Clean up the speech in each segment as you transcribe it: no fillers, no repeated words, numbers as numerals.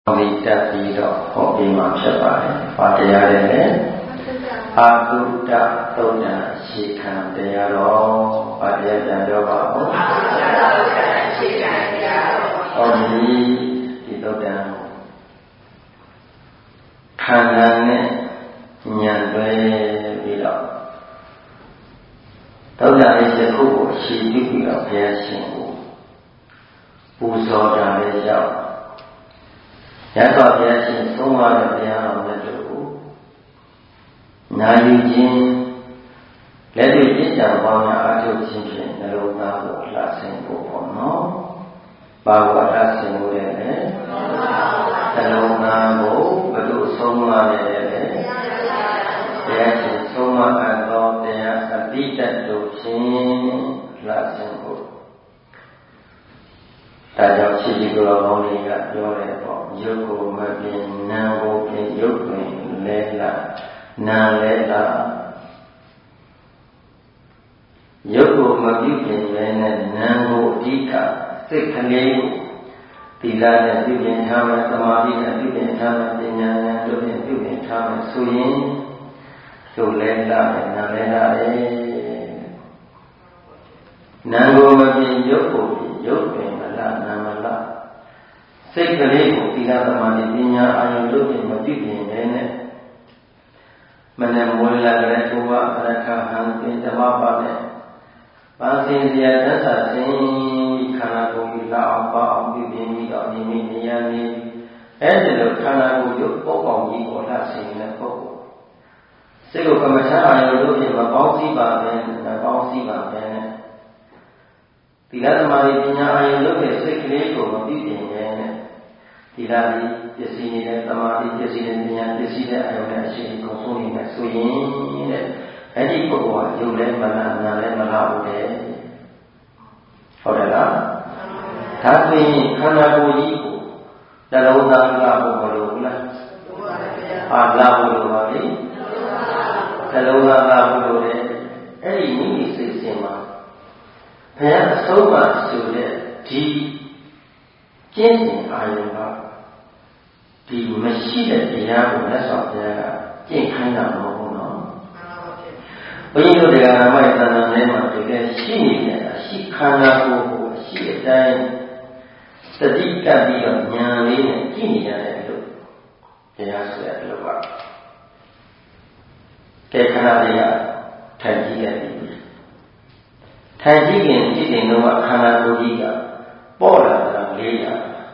ဒီတက်ပြီးတော့ဟောပြီးမှဖြစ်ပါတယ်။ဘာတရားလဲလဲ။အာတုတ္တသုဒ္ဓရှိခံတရားတော်ဘာတရားပြန်ပြောပါဦး။အာတုတ္တသုဒ္ဓရှိခံတရားတော်ဟောဒီသုဒ္ဓခန္ဓာနဲ့ဉာဏ်တွဲပြီးတော့သုဒ္ဓရဲ့ယခုကိုရှိပြီးတော့ဘုရားရှင်ကိုပူဇော်တာလည်းရောက်ရသော်ဘုရားရှင်သုံးပါးတဲ့ဘုရားတော်မြတ်တို့ကိုနာယူခြင်းလက်တွေ့ကျင့်ကြံပေါင်းများအားထုတ်ခြင်းဖြင့်နှလုံးသားကိုလှဆင်ဖို့ပေါ့နော်။ဘာဝလှဆင်ဖို့လဲ။နှလုံးသားကိုဘယ်လိုဆုံးမလဲလဲ။ဘုရားရှင်ဆုံးမအပ်သောတရားအတိတ္တတို့ဖြင့်လှဆင်ဖို့ဒါကြောင့်ရှိရှိကိုယ်တော်ကောင်းလေးကပြောတယ်ပေါ့ရုပ်ကိုမပြင်နာမ်ကိုပြင်ရုပ်တွင်လဲလာနာမ်လဲလာရုပ်ကိုမပြုပြင်လည်းနဲ့နာမ်ကိုအဓိကစိတ်ကလေးကိုသီလနဲ့ပြုပြင်ထားမယ်သမာဓိနဲ့ပြုပြင်ထားမယ်ပညာနဲ့ပြုပြင်ထားမယ်ဆိုရင်ရုပ်လဲလာတယ်နာမ်လဲလာတယ်နာမ်ကိုမပြင်ရုပ်ကိုရုပ်တွင်နာမလစိတ်ကလေးကိုသီလသမာဓိပညာအာရုံလုပ်ပြီးမပြုပြင်လည်းနဲ့မနမဝေလာတဲ့ဘုရားအရခဟံသင်္ဓမပါနဲ့ပါစင်စရာသစ္စာစဉ်ခန္ဓာကိုယ်ကြီးလောက်အောင်ပါအောင်ပြုပြင်ပြီးတော့မိမိနေရာနေအဲ့ဒီလိုခန္ဓာကိုယ်ရုပ်ပေါအောင်ကြီးကိုလှဆင်တဲ့ပုဂ္ဂိုလ်စိတ်ကိုကမ္မထာအာရုံလုပ်ပြီးမပေါင်းစည်းပါပဲမပေါင်းစည်းပါပဲသီလသမာဓိပညာအာရုံလုပ်တဲ့စိတ်ကလေးကိုမပြည့်ပြင်ရဲ့သီလသည်ပစ္စည်းနေတဲ့သမာဓိပစ္စည်းတဲ့ပညာပစ္စည်းတဲ့အာရုံနဲ့အရှိန်ကိုဆုံးနေမယ်ဆိုရင်တဲ့အဲ့ဒီပုဂ္ဂိုလ်ကယုံလဲမလားနာလဲမလားဘူးတဲ့ဟုတ်တယ်လားဒါဆိုရင်ခန္ဓာကိုယ်ကြီးကိုနှလုံးသားလာဖို့မလိုဘူးလားလာဖို့လိုပါလေနှလုံးသားလာဖို့လိုတယ်အဲ့ဒီမိမိစိတ်စဉ်မှာဘုရားအဆုံးအမဆိုတဲ့ဒီကျင့်စဉ်အာရုံကဒီမရှိတဲ့တရားကိုလက်ဆောင်ဘုရားကကျင့်ခိုင်းတာမဟုတ်ဘူးနော်။ဘုန်းကြီးတို့တရားနာမိုက်သံဃာထဲမှာတကယ်ရှိနေတဲ့အရှိခန္ဓာကိုယ်ကိုအရှိအတိုင်းသတိကပ်ပြီးတော့ဉာဏ်လေးနဲ့ကြည့်နေရတဲ့လို့ဘုရားဆိုတဲ့အလုပ်ကကဲခန္ဓာတွေကထိုင်ကြည့်လိုက်ပြီထိုင်ကြည့်ရင်ဒီချိန်တော့ခန္ဓာကိုယ်ကြီးကပေါ်လာတာလေးရ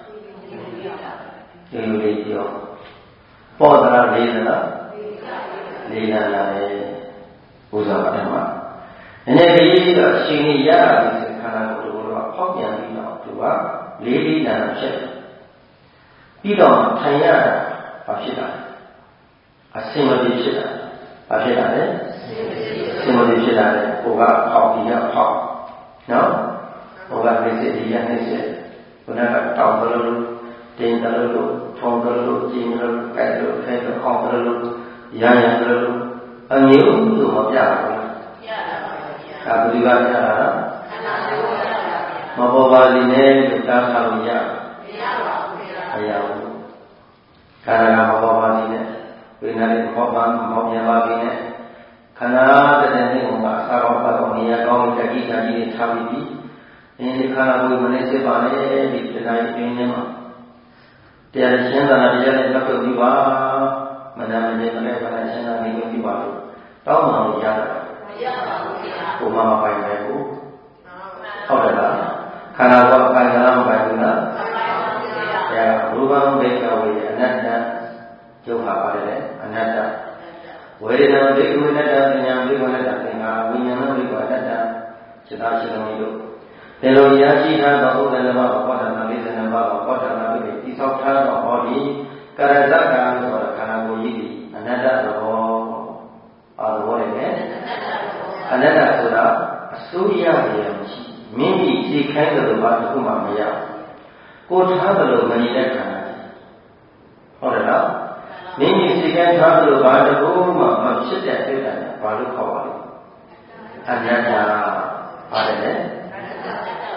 ဒီလိုလေးပြောပေါ်တာလေးလားလေးလာတယ်ဘုရားအထမနည်းနည်းလေးတော့ရှင်ကြီးရပြီခန္ဓာကိုယ်ကတော့ဖောက်ပြန်ပြီးတော့သူကလေးလေးနာဖြစ်ပြီးတော့ထိုင်ရတာဘာဖြစ်တာအစင်မပြေဖြစ်တာဘာဖြစ်တာလဲစင်မပြေဖြစ်တာလေဟိုကဖောက်ပြီးတော့ဖောက်နော်ဟိုကနေစစ်ဒီရနေစစ်ဘုရားကတောင်းတယ်လို့တင်တယ်လို့ထုံတယ်လို့ကျင်းတယ်လို့ကြိုက်လို့ခဲလို့အောင်တယ်လို့ရရတယ်လို့အမျိုးလို့မပြဘူးလားပြတာပါဗျာဒါဘယ်လိုပြတာလဲမပေါ်ပါလိမ့်နဲ့လို့တားထားလို့ရမရပါဘူးဗျာမရဘူးခန္ဓာကမပေါ်ပါလိမ့်နဲ့ဝိညာဉ်နဲ့ပေါ်ပါမပေါ်ပြန်ပါလိမ့်နဲ့ခန္ဓာတဲ့တဲ့ဘုံမှာအကောင်းပတ်တော်နေရာကောင်းတဲ့ကြည်ကြည်နဲ့ထားပြီးပြီဒီခန္ဓာကိုယ်မနဲ့စစ်ပါနဲ့ဒီတရားရင်းနေမှာတရားရှင်းတာတရားနဲ့လက်ပြုပြီးပါမနာမနေနဲ့ဘာသာရှင်းတာနေပြီးပါလို့တောင်းမှလို့ရတယ်မရပါဘူးဗျာဘုမမပိုင်ပဲကိုဟုတ်တယ်လားခန္ဓာကိုယ်ပိုင်တာမပိုင်ဘူးလားပိုင်ပါဘူးဗျာဘုရားဘုရားဝေအနတ္တကျုပ်ဟာပါတယ်အနတ္တဝေဒနာဘိက္ခုနတ္တပညာဘိက္ခုနတ္တသင်္ခါဝိညာဏဘိက္ခုနတ္တစိတ္တရှိတော်မူလို့ဒီလိုရရှိထားသောဥဒ္ဒလမဘောဓနာလေးသနာဘောဓနာလေးတိဆောက်ထားသောဟောဒီကရဇကံဆိုတဲ့ခန္ဓာကိုယ်ကြီးဒီအနတ္တသဘောအာဘောရယ်အနတ္တဆိုတာအစိုးရရမရှိမိမိသိခိုင်းတဲ့ဘာတစ်ခုမှမရကိုထားတယ်လို့မနေတဲ့ခန္ဓာဟုတ်တယ်လားမိမိသိခိုင်းထားတယ်လို့ဘာတစ်ခုမှမဖြစ်တဲ့စိတ်ဓာတ်နဲ့ဘာလို့ခေါ်ပါလဲအနတ္တပါတယ်လေ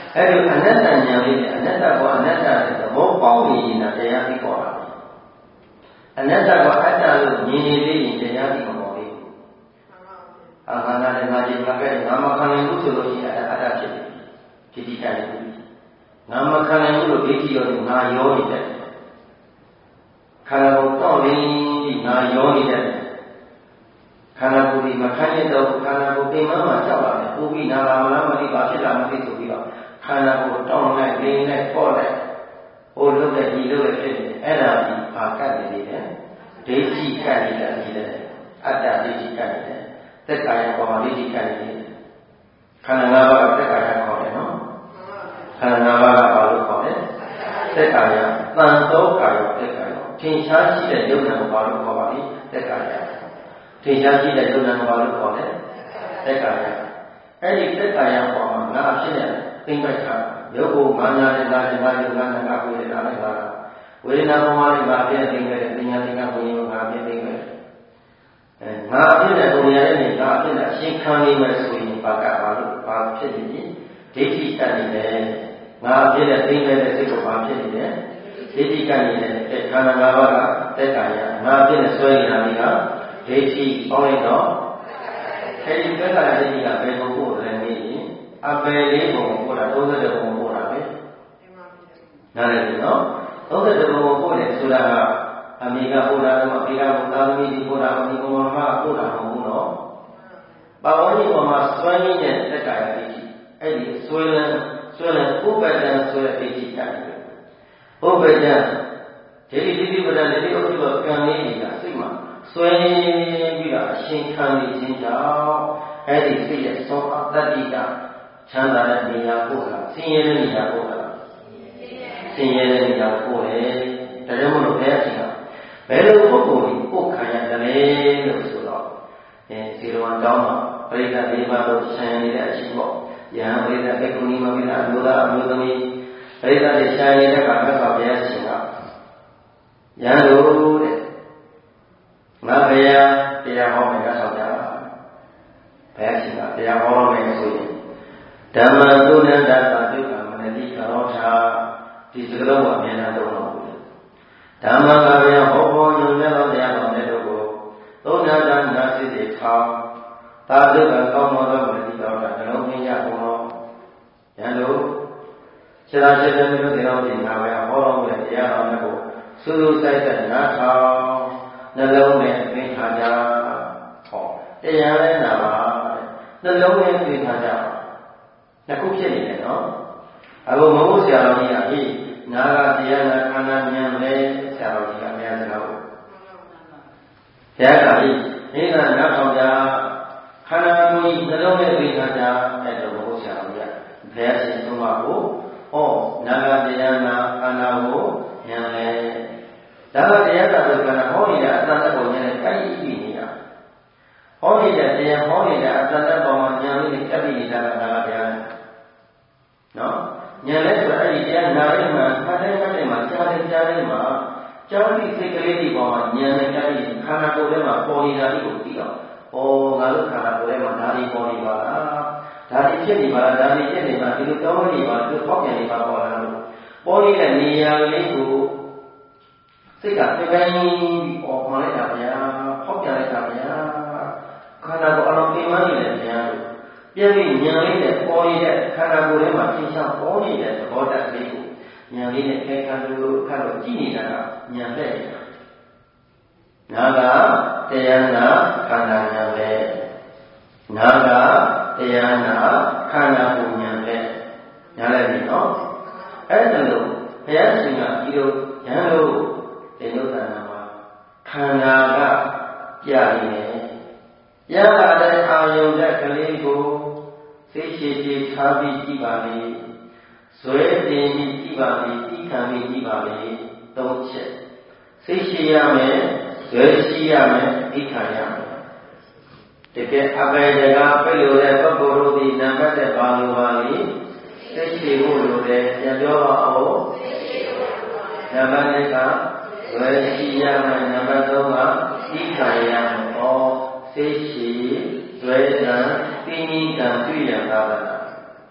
အဲ့ဒီအနတ္တဉာဏ်လေးနဲ့အနတ္တကအနတ္တတဲ့သဘောပေါက်နေရင်တရားသိပေါ်လာတယ်အနတ္တကအတ္တလို့မြင်နေသေးရင်တရားသိမပေါ်သေးဘူးအာဟာရနဲ့ငါကြည့်ငါပဲငါမခံနိုင်ဘူးဆိုလို့ရှိရင်အတ္တဖြစ်တယ်ဒီတိတိုင်းငါမခံနိုင်ဘူးလို့ဒိဋ္ဌိရောငါရောနေတယ်ခန္ဓာကိုယ်တော့ရင်းပြီးငါရောနေတယ်ခန္ဓာကိုယ်ဒီမခံရတော့ခန္ဓာကိုယ်ပြင်မှမှကြောက်လာတယ်ပူပြီးနာလာမလားမသိပါဖြစ်လာမသိဆိုပြီးတော့ခန္ဓာကိုယ်တောင်းလိုက်နေလိုက်ပေါ့လိုက်ဟိုလုတ်တဲ့ဒီလုတ်တဲ့ဖြစ်နေအဲ့ဒါဒီပါကတ်နေတယ်ဒိဋ္ဌိကတ်နေတယ်ဒီအတ္တဒိဋ္ဌိကတ်နေတယ်သက်ကာယပေါ်မှာဒိဋ္ဌိကတ်နေတယ်ခန္ဓာ၅ပါးကသက်ကာယခေါ်တယ်နော်ခန္ဓာ၅ပါးကဘာလို့ခေါ်လဲသက်ကာယတန်သောကာယသက်ကာယထင်ရှားရှိတဲ့ယုံနာကိုဘာလို့ခေါ်ပါလဲသက်ကာယထင်ရှားရှိတဲ့ယုံနာကိုဘာလို့ခေါ်လဲသက်ကာယအဲ့ဒီသက်ကာယပေါ်မှာငါအဖြစ်နဲ့သိမ့်ပိုက်တာရုပ်ကိုမာညာနဲ့ငါဒီမှာယုံနာနဲ့ငါကိုယ်နဲ့ဒါနဲ့ငါဝေဒနာပေါ်မှာလည်းငါအဖြစ်သိမ့်ခဲ့တဲ့ပညာသင်္ကန်းဘုံရောငါအဖြစ်သိမ့်ခဲ့ငါအဖြစ်နဲ့ကိုယ်ရတဲ့ငါအဖြစ်နဲ့အရှင်းခံနေမယ်ဆိုရင်ဘာကဘာလို့ဘာဖြစ်နေလဲဒိဋ္ဌိတတ်နေတယ်ငါအဖြစ်နဲ့သိမ့်ခဲ့တဲ့စိတ်ကိုဘာဖြစ်နေလဲဒိဋ္ဌိကတ်နေတဲ့ခန္ဓာ၅ပါးကသက်ကာယငါအဖြစ်နဲ့ဆွဲနေတာကဒိဋ္ဌိပေါင်းလိုက်တော့အဲဒီသက်ကာယဒိဋ္ဌိကဘယ်ကိုပို့တယ်နေရင်အပယ်လေးပုံပို့တာ30ပုံပို့တာပဲနားလည်ပြီနော်30ပုံပို့တယ်ဆိုတာကအမေကပို့တာတော့အဖေကပို့တာသမီးကြီးပို့တာအမေကပို့တာမဟုတ်ဘူးနော်ပါဝါကြီးပေါ်မှာဆွဲနေတဲ့သက်ကာယဒိဋ္ဌိအဲ့ဒီဆွဲလန်းဥပ္ပဒံဆိုတဲ့ဒိဋ္ဌိကတ်တယ်ဥပ္ပဒံဒိဋ္ဌိတိပ္ပဒံဒိဋ္ဌိဥပ္ပဒကံလေးတွေကစိတ်မှာဆွဲပြီးတော့အရှင်ခံနေခြင်းကြောင့်အဲ့ဒီစိတ်ရဲ့သောအတ္တိကချမ်းသာတဲ့နေရာပို့တာဆင်းရဲတဲ့နေရာပို့တာဆင်းရဲတဲ့နေရာပို့တယ်ဒါကြောင့်မလို့ဘုရားရှင်ကဘယ်လိုပုဂ္ဂိုလ်ကိုပို့ခံရတယ်လို့ဆိုတော့ဇေရဝံတောင်းမှာပရိသတ်၄ပါးတို့ဆံနေတဲ့အချိန်ပေါ့ယဟန်ပရိသတ်ဘေကုဏီမပိသအမျိုးသားအမျိုးသမီးပရိသတ်တွေဆံနေတဲ့ကမြတ်စွာဘုရားရှင်ကယဟန်တို့တဲ့ငါဘုရားတရားဟောမယ်ကဆောက်ကြဘုရားရှင်ကတရားဟောမယ်ဆိုရင်ဓမ္မသုဏ္ဍတာဒုက္ခမနတိကရောထာဒီစကားလုံးကအမြဲတမ်းသုံးလို့ဓမ္မကဘုရားဟောပေါ်ညွှန်ပြတော်တရားတော်တဲ့တို့ကိုသုဏ္ဍတာနာစိတ်တွေခေါင်းသာဒုက္ခကောင်းသောမနတိကရောထာနှလုံးသွင်းရကုန်သောယဟန်တို့ခြေတော်ခြေတော်မျိုးတွေတော်ဒီငါဘုရားဟောတော်မူတဲ့တရားတော်တွေကိုစူးစူးစိုက်စိုက်နားထောင်နှလုံးနဲ့သင်္ခါကြဟောတရားလဲနာပါနှလုံးနဲ့သင်္ခါကြနှစ်ခုဖြစ်နေတယ်နော်အခုမဟုတ်ဆရာတော်ကြီးကဟိနာကတရားနာခန္ဓာဉာဏ်လဲဆရာတော်ကြီးကအများစကားကိုဘုရားကဟိနိဒာနာထောင်ကြခန္ဓာကိုယ်နှလုံးနဲ့သင်္ခါကြအဲ့တော့မဟုတ်ဆရာတော်ကြီးကဘုရားရှင်သုံးပါးကိုဟောနာကတရားနာခန္ဓာကိုဉာဏ်လဲဒါကတရားသာဆိုကဟောနေတဲ့အတ္တနဲ့ပုံဉာဏ်နဲ့ကိုက်ပြီးနေတာဟောနေတဲ့တရားဟောနေတဲ့အတ္တနဲ့ပုံမှာဉာဏ်လေးနဲ့ကပ်ပြီးနေတာကဒါကတရားနော်ဉာဏ်နဲ့ဆိုအဲ့ဒီတရားနာရမှခန္ဓာနဲ့မှာကြားတယ်မှာကြားပြီးစိတ်ကလေးဒီပေါ်မှာဉာဏ်နဲ့ကပ်ပြီးခန္ဓာကိုယ်ထဲမှာပေါ်နေတာလေးကိုသိအောင်ငါတို့ခန္ဓာကိုယ်ထဲမှာဓာတ်တွေပေါ်နေပါလားဓာတ်တွေဖြစ်နေပါလားဓာတ်တွေဖြစ်နေပါဒီလိုတောင်းနေပါဒီပေါက်ပြန်နေပါပေါ်လာလို့ပေါ်နေတဲ့နေရာလေးကိုစိတ်ကပြပိုင်းပြီးပေါ်မှလိုက်တာဗျာဖောက်ပြန်လိုက်တာဗျာခန္ဓာကိုယ်အလုံးပြင်းမနေတယ်ဗျာပြည့်ပြီးဉာဏ်လေးနဲ့ပေါ်နေတဲ့ခန္ဓာကိုယ်ထဲမှာသင်္ချာပေါ်နေတဲ့သဘောတရားလေးကိုဉာဏ်လေးနဲ့ခဲခံလို့ခတ်လို့ကြည့်နေတာကဉာဏ်နဲ့နာကတရားနာခန္ဓာဉာဏ်ပဲနာကတရားနာခန္ဓာကိုယ်ဉာဏ်ပဲညားလိုက်ပြီနော်အဲ့ဒါလို့ဘုရားရှင်ကဒီလိုဉာဏ်လို့ဒီလိုတဏ္ဍာမှာခန္ဓာကပြနေတယ်ပြလာတဲ့အာယုန်တဲ့ကလေးကိုသိရှိထားပြီးကြည့်ပါလေဇွဲတင်ပြီးကြည့်ပါလေသိခံပြီးကြည့်ပါလေသုံးချက်သိရှိရမယ်ဇွဲရှိရမယ်သိခံရမယ်တကယ်အပေတကားပြလို့တဲ့ပုဂ္ဂိုလ်တို့ဒီနံပါတ်တဲ့ဘာလို့ပါလေသိရှိဖို့လိုတယ်ပြန်ပြောပါအောင်နံပါတ်1ကဝေရှိရမယ်နံပါတ်3ကသိခံရမယ်သိရှိဇွဲတံသိနိကံတွေ့ရတာပါ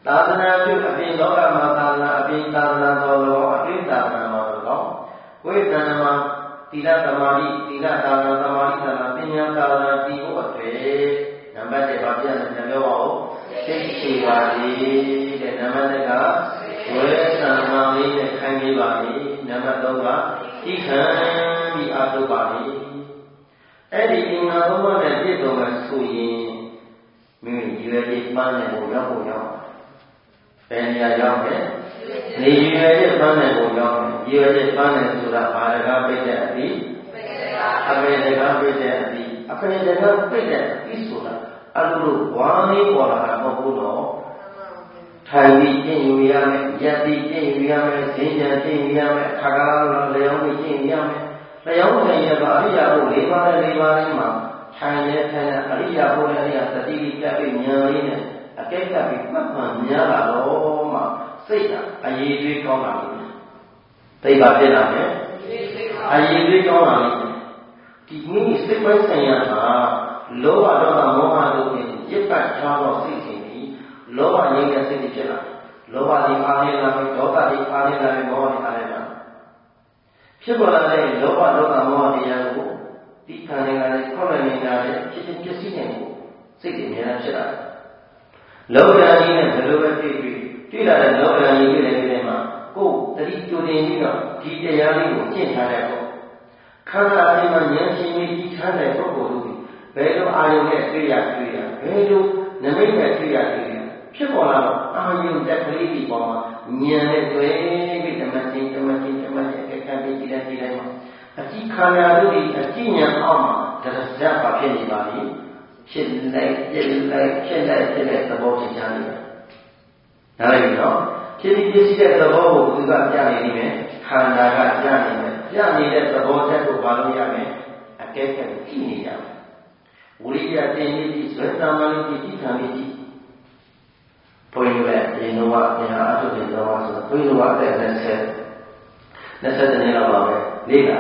သာသနာပြုအပြင်လောကမှာသာသနာအပြင်သာသနာတော်လောအပြင်သာသနာမှာလောဝိသန္နမှာသီလသမာဓိသီလသာသနာသမာဓိသာသနာပညာသာသနာတည်ဖို့အတွက်နံပါတ်1ပါပြန်ပြန်ပြောပါဦးစိတ်ရှိပါလေတဲ့နံပါတ်2ကဝေသန္နမလေးနဲ့ခိုင်းပေးပါလေနံပါတ်3ကဤခံပြီးအားထုတ်ပါလေအဲ့ဒီအင်္ဂါသုံးပါးနဲ့ပြည့်စုံမှဆိုရင်မိမိရွယ်ကြီးပန်းတဲ့ကိုရောက်ဖို့ရောက်ဘယ်နေရာရောက်လဲနေရွယ်ကြီးပန်းတဲ့ကိုရောက်ရွယ်ကြီးပန်းတဲ့ဆိုတာဘာတကားပိတ်တဲ့အပြီးအပေတကားပိတ်တဲ့အပြီးအပေတကားပိတ်တဲ့အပြီးဆိုတာအဲ့လိုဝါးလေးပေါ်လာတာမဟုတ်ဘူးတော့ထိုင်ပြီးကျင့်ယူရမယ်ရက်ပြီးကျင့်ယူရမယ်ဈဉ္ကြံကျင့်ယူရမယ်အခါကာလလျောင်းပြီးကျင့်ယူရမယ်လျောင်းနေရတော့အရိယာဘု၄ပါးနဲ့၄ပါးလေးမှာထိုင်နေထိုင်နေအရိယာဘုနဲ့အရိယာသတိပြတ်ပြီးဉာဏ်လေးနဲ့အကဲကပ်ပြီးမှတ်မှန်များလာတော့မှစိတ်ကအရေးတွေးကောင်းလာလိမ့်မယ်သိပါဖြစ်လာမယ်အရေးတွေးကောင်းလာလိမ့်မယ်ဒီမိမိစိတ်ပိုင်းဆိုင်ရာမှာလောဘဒေါသမောဟတို့ဖြင့်ရစ်ပတ်ထားသောစိတ်စဉ်ပြီးလောဘငြိမ်းတဲ့စိတ်ဖြစ်လာလောဘဒီအားနေလာပြီးဒေါသဒီအားနေလာပြီးမောဟဒီအားနေလာဖြစ်ပေါ်လာတဲ့လောဘဒေါသမောဟတရားကိုဒီခံနေတာနဲ့ခေါက်နေနေတာနဲ့ဖြစ်ဖြစ်ဖြစ်စီနေကိုစိတ်တွေအများကြီးဖြစ်လာတယ်လောကကြီးနဲ့ဘယ်လိုပဲတွေ့လာတဲ့လောကကြီးတွေ့တဲ့နေရာမှာကိုယ်တတိတူတင်ပြီးတော့ဒီတရားလေးကိုကျင့်ထားတဲ့ပေါ့ခန္ဓာအပြင်မှာဉာဏ်ရှင်ကြီးကြီးထားတဲ့ပုဂ္ဂိုလ်တို့ဘယ်လိုအာယုနဲ့တွေ့ရဘယ်လိုနမိတ်နဲ့တွေ့ရဖြစ်ပေါ်လာတော့အာယုတက်ကလေးဒီပေါ်မှာဉာဏ်နဲ့တွေ့ပြီးဓမ္မချင်းအကန့်ပြီးကြည့်လိုက်မှာအကြည့်ခန္ဓာတို့ဒီအကြည့်ဉာဏ်အောက်မှာဒရဇတ်ပါဖြစ်နေပါလိမ့်ဖြစ်လိုက်ပြည့်လိုက်ဖြစ်လိုက်တဲ့သဘောသင်ကြားနေတယ်။ဒါလည်းနော်ဖြစ်ပြီးပြည့်စည်တဲ့သဘောကိုသူကပြနေနေမယ်ခန္ဓာကပြနေမယ်ပြနေတဲ့သဘောတက်ကိုဘာလို့ရမလဲအကဲခတ်ကြည့်နေရမယ်ဝိရိယတင်ပြီးဇေတမန်ကြီးကြည့်ခံပြီးကြည့်ဘုန်းကြီးလည်းဒီလိုကညာအထုတင်တော်ဆိုဘုန်းကြီးကအသက်20နှစ်လောက်ပါပဲလေ့လာ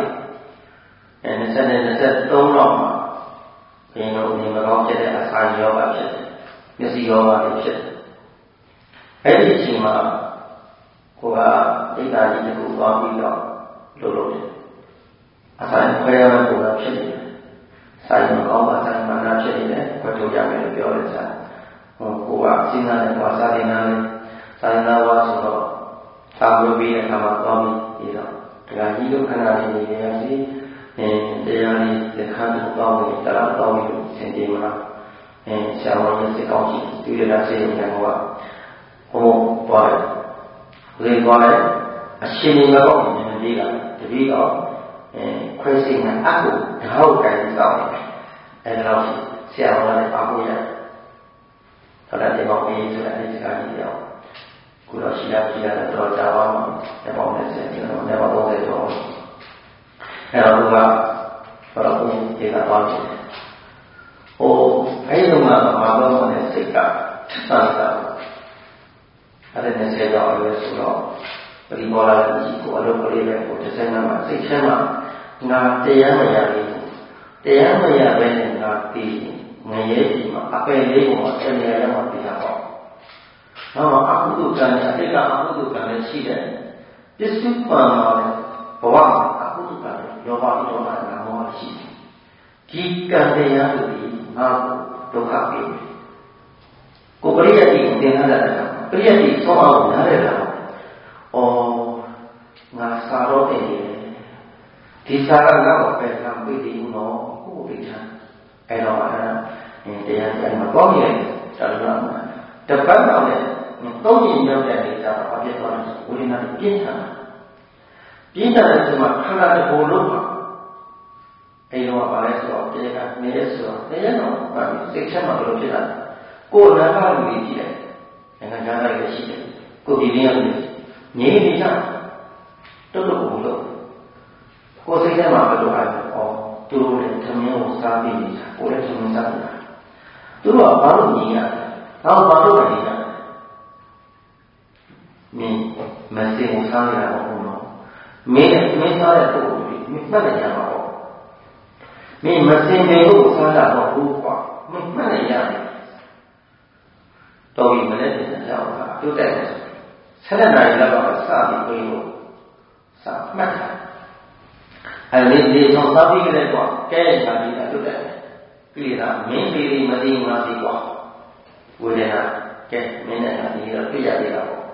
20နဲ့23လောက်မှာဘင်းတို့နေမကောင်းဖြစ်တဲ့အစာယောဂဖြစ်တယ်မျက်စိယောဂတွေဖြစ်တယ်အဲ့ဒီအချိန်မှာကိုကဒိဋ္ဌာကြီးတစ်ခုသွားပြီးတော့လုပ်တယ်အစာခွဲရမယ့်ပုံစံဖြစ်နေတယ်ဆိုင်မကောင်းပါဆိုင်မှန်တာဖြစ်နေတယ်ခွဲထုတ်ရမယ်လို့ပြောတယ်ဆိုင်ကိုကစဉ်းစားနေပါစားနေတာလေဆိုင်နာဝါဆိုတော့သာဝေပြီးတဲ့အခါမှာသွားပြီးတော့ဒါကြီးတို့ခဏလေးနေရစီတရားလေးလက်ခံပြီးတော့ဝင်တရားတော်ပြီးဆင်ပြေမလားဆရာဝန်ရဲ့စိတ်ကောင်းရှိတွေ့ရတဲ့စိတ်ဉာဏ်ကဟိုသွားတယ်ဝင်သွားတယ်အရှင်ကြီးကတော့ဉာဏ်ကြီးလာတပည့်တော့ခွဲစိတ်နဲ့အကုဓာတ်ကိုကြိုင်စောင့်တယ်အဲ့ဒါတော့ဆရာဝန်လည်းပါဖို့ရတယ်ဆိုတော့ဒီမောင်ကြီးဆိုတဲ့ဒီကကြီးရောကိုတော့ရှိရတယ်တော့ကြာပါမှာဒီမောင်နဲ့ဆက်ပြီးတော့ဒီမောင်တော့အဲ့တော့သူကဘာလို့ဒီကပါ့တယ်ဟိုအဲ့ဒီမှာဘာလို့လဲစိတ်ကသာသာအဲ့ဒါနဲ့ဆက်တော့အရွယ်ဆိုတော့ဒီပေါ်လာတဲ့ကြီးကိုအလုပ်ကလေးပဲကိုတစ်စက်မှာစိတ်ထဲမှာငါတရားမရဘူးတရားမရဘဲနဲ့ငါပြီးငရဲကြီးမှာအပယ်လေးကိုအမြဲတမ်းပြရတော့နောက်အကုသိုလ်ကံနဲ့အတိတ်ကအကုသိုလ်ကံနဲ့ရှိတယ်ပစ္စည်းပံမှာဘဝမှာအကုသိုလ်ကံလောဘဒေါသနာမောဟရှိတယ်ဒီကံတရားတွေငါဒုက္ခပေးတယ်ကိုပရိယတ်တိကိုသင်ထားတဲ့အခါပရိယတ်တိဆုံးအောင်နားရတာဩငါစာတော့တယ်ဒီစာကငါ့ကိုပဲကံပေးတယ်ဦးတော့ကိုယ်သိချင်အဲ့တော့တရားပြန်မပေါင်းရတယ်ဒါတော့တပတ်တော့လည်းသုံးရင်ရောက်တဲ့နေရာအပြည့်သွားတယ်ဝိညာဉ်ပြင်းထန်တဲ့ဒီမှာခန္ဓာတစ်ခုလုံးမှာအဲ့တော့ဘာလဲဆိုတော့တရားကနေရဆိုတော့တရားတော့စိတ်ထဲမှာဘယ်လိုဖြစ်လာလဲကိုယ်နာကလူကြီးကြည့်တယ်နိုင်ငံသားတွေရှိတယ်ကိုယ်ဒီနေ့ရတယ်ငြိမ်းနေကြတုတ်တုတ်ကိုလို့ကိုယ်စိတ်ထဲမှာဘယ်လိုအားလဲသူတို့လည်းသမင်းကိုစားပြီးနေတာကိုယ်လည်းသမင်းစားနေတာသူတို့ကဘာလို့ညီရလဲနောက်ဘာလို့ညီရလဲမင်းမစင်ကိုစားရအောင်လို့မင်းစားတဲ့ပုဂ္ဂိုလ်ကြီးမမှတ်နိုင်ကြပါဘူးမင်းမစင်တယ်လို့စားတာတော့ဘူးကွာမမှတ်နိုင်ရတယ်တော်ပြီမနေ့ကကြောက်တာပြုတ်တယ်ဆက်တဲ့နိုင်လောက်တော့စပြီးပြင်လို့စမှတ်တာအဲဒီတော့သာပြီးကြတဲ့ကွာကဲညာပြီးပြုတ်တယ်ပြီလားမင်းပြီးမသိမှသိကွာဝေဒနာကဲမင်းနဲ့ဒီတော့ပြရသေးတာပေါ့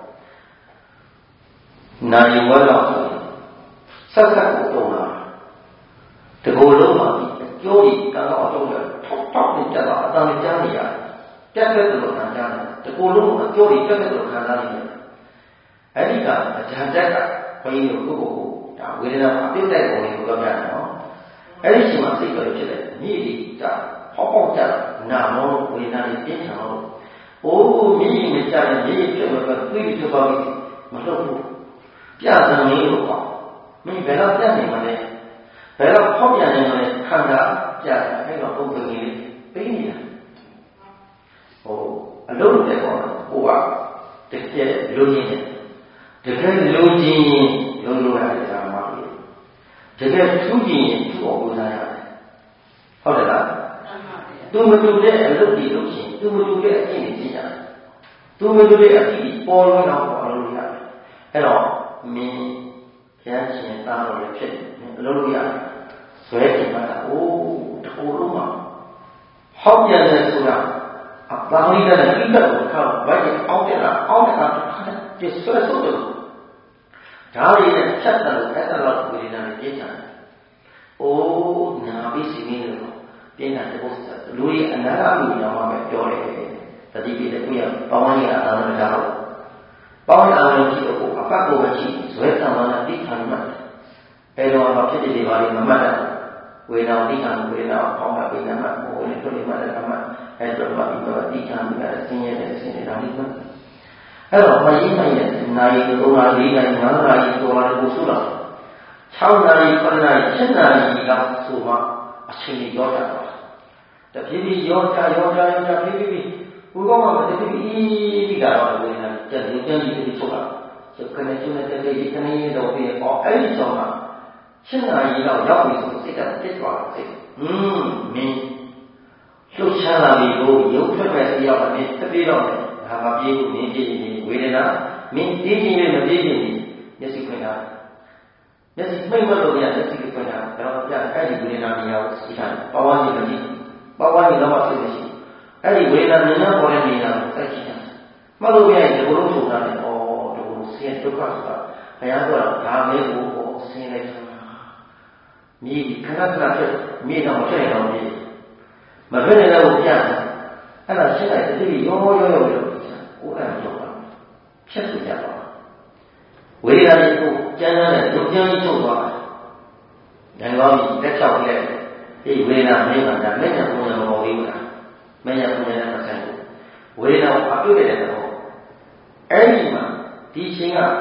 နိုင်ဝဲတော့ဆက်ကိုတုံးလာတကူလုံးမှာကျိုးကြီးကတော့အလုံးရထောက်နဲ့တက်တော့အတန်ကြားနေရတယ်ပြတ်ပြတ်လို့ခံကြတယ်တကူလုံးမှာကျိုးကြီးပြတ်ပြတ်လို့ခံစားနေတယ်အဲ့ဒီကအကြံတက်ကဘုန်းကြီးတို့ကိုဒါဝေဒနာအပြစ်တဲ့ပုံလေးကိုပြောပြတယ်နော်အဲ့ဒီချိန်မှာစိတ်တော်ဖြစ်တယ်မြည်ကြီးတာဟောပေါက်ကြနာမောဝေဒနာတွေပြင်းထန်လို့အိုးမြည်မကြတဲ့မြည်ဖြစ်လို့ကတွေးပြီးသွားပြီးမလုပ်ဘူးပြစံမင်းလို့ပေါ့မင်းဘယ်တော့ပြတ်နေမှာလဲဘယ်တော့ဖောက်ပြန်နေမှာလဲခံစားပြတယ်အဲ့တော့ပုံစံကြီးပေးနေတာဟိုအလုံးတဲ့ပေါ့ဟိုကတကယ်လူကြီးနေတကယ်လူကြီးရင်လုံးလို့ရတယ်ဒါမှမဟုတ်တကယ်ထူးကြီးရင်ထူးအောင်လုပ်နိုင်ရတယ်ဟုတ်တယ်လားသူမတူတဲ့အလုပ်ကြီးလုပ်ရှင်သူမတူတဲ့အကျင့်တွေသိရတယ်သူမတူတဲ့အကျင့်ကြီးပေါ်လွင်အောင်ပေါ်လုပ်ရတယ်အဲ့တော့မင်းကျမ်းရှင်သားတော်လည်းဖြစ်အလုပ်လုပ်ရတယ်ဆွဲတင်မှတာအိုးတကူလုံးမှာဟောက်ပြန်တယ်ဆိုတာအပလာရီတဲ့ကိစ္စကိုခါဘယ်အောက်တက်လာအောက်တက်တာဒီဆွဲဆုပ်တယ်ဒါရီနဲ့ဖြတ်တယ်အဲ့ဒါတော့ဝေဒနာနဲ့ပြင်းထန်တယ်။အိုးနာပြီးစီနေလို့ပြင်းထန်တဲ့ပုစတာလူရဲ့အနာဂတ်ကိုရောမှပဲပြောတယ်။တတိပိတဲ့ကိုရပေါင်းရအာရုံကြတော့ပေါင်းအာရုံကြည့်တော့အပတ်ကိုပဲကြည့်ဇွဲတံဝနာတိခံမှတ်အဲ့တော့ဖြစ်တဲ့ဒီပါလေးမမှတ်တယ်ဝေဒနာတိခံဝေဒနာပေါင်းတာဝေဒနာမှဟိုလေတို့ဒီမှလည်းမှတ်အဲ့တော့မှဒီတော့တိခံပြီးတော့ဆင်းရဲတဲ့ဆင်းရဲတာလေးမှတ်အဲ့တော့မရင်းနိုင်တဲ့နိုင်3နာရီ4နာရီ5နာရီတော်လာကိုဆိုတော့6နာရီ9နာရီ7နာရီလောက်ဆိုမှအချိန်ကြီးရောတာတော့တဖြည်းဖြည်းရောတာဖြည်းဖြည်းဘုရားမှာတဖြည်းဖြည်းပြီးတာတော့ဝေဒနာတက်လို့ကျန်ပြီးပြီးထုတ်တာဆိုကနေကျနေတဲ့ဒီကနေတော့ပြီးတော့အဲ့ဒီတော့မှ7နာရီလောက်ရောက်ပြီဆိုစိတ်ကပြစ်သွားတယ်မင်းလှုပ်ရှားလာပြီကိုရုပ်ထွက်မဲ့တရားမင်းတပြေတော့တယ်ဒါမပြေဘူးမင်းပြေရင်ဝေဒနာမင်းပြေးခြင်းနဲ့မပြေးခြင်းမျက်စိဖွင့်တာမျက်စိမိတ်မလို့ရမျက်စိဖွင့်တာတော့ပြအဲ့ဒီဝေဒနာမျိုးစီတာပါဝါကြီးမကြည့်ပါဝါကြီးတော့ဖြစ်နေရှိအဲ့ဒီဝေဒနာဉာဏ်ပေါ်တဲ့နေရာကိုစိုက်ကြည့်တာမှတ်လို့ရရင်ဒီလိုလုံးဆိုတာလေဩဒီလိုဆင်းဒုက္ခဆိုတာဘုရားကဒါမဲကိုဆင်းလိုက်တာမြေခဏခဏဖြစ်မြေတော့မဖြစ်တော့မြေမဖြစ်နေတော့ပြတ်အဲ့ဒါရှင်းလိုက်တတိရောလို့ကိုယ်အဲ့တော့ဖြတ်ပြကြပါဝေဒနာကိုကျမ်းမ်းနဲ့ဒုက္ခကြီးချုပ်သွားတယ်။ဒါကြောင့်လက်ချောက်ပြလိုက်ဒီဝေဒနာမင်းကဒါလက်ချောက်ပုံစံမပေါ်သေးဘူးလား။မင်းရပုံစံနဲ့မဆိုင်ဘူး။ဝေဒနာကိုအပြုတ်တဲ့တော့အဲ့ဒီမှာဒီချင်းကဒါ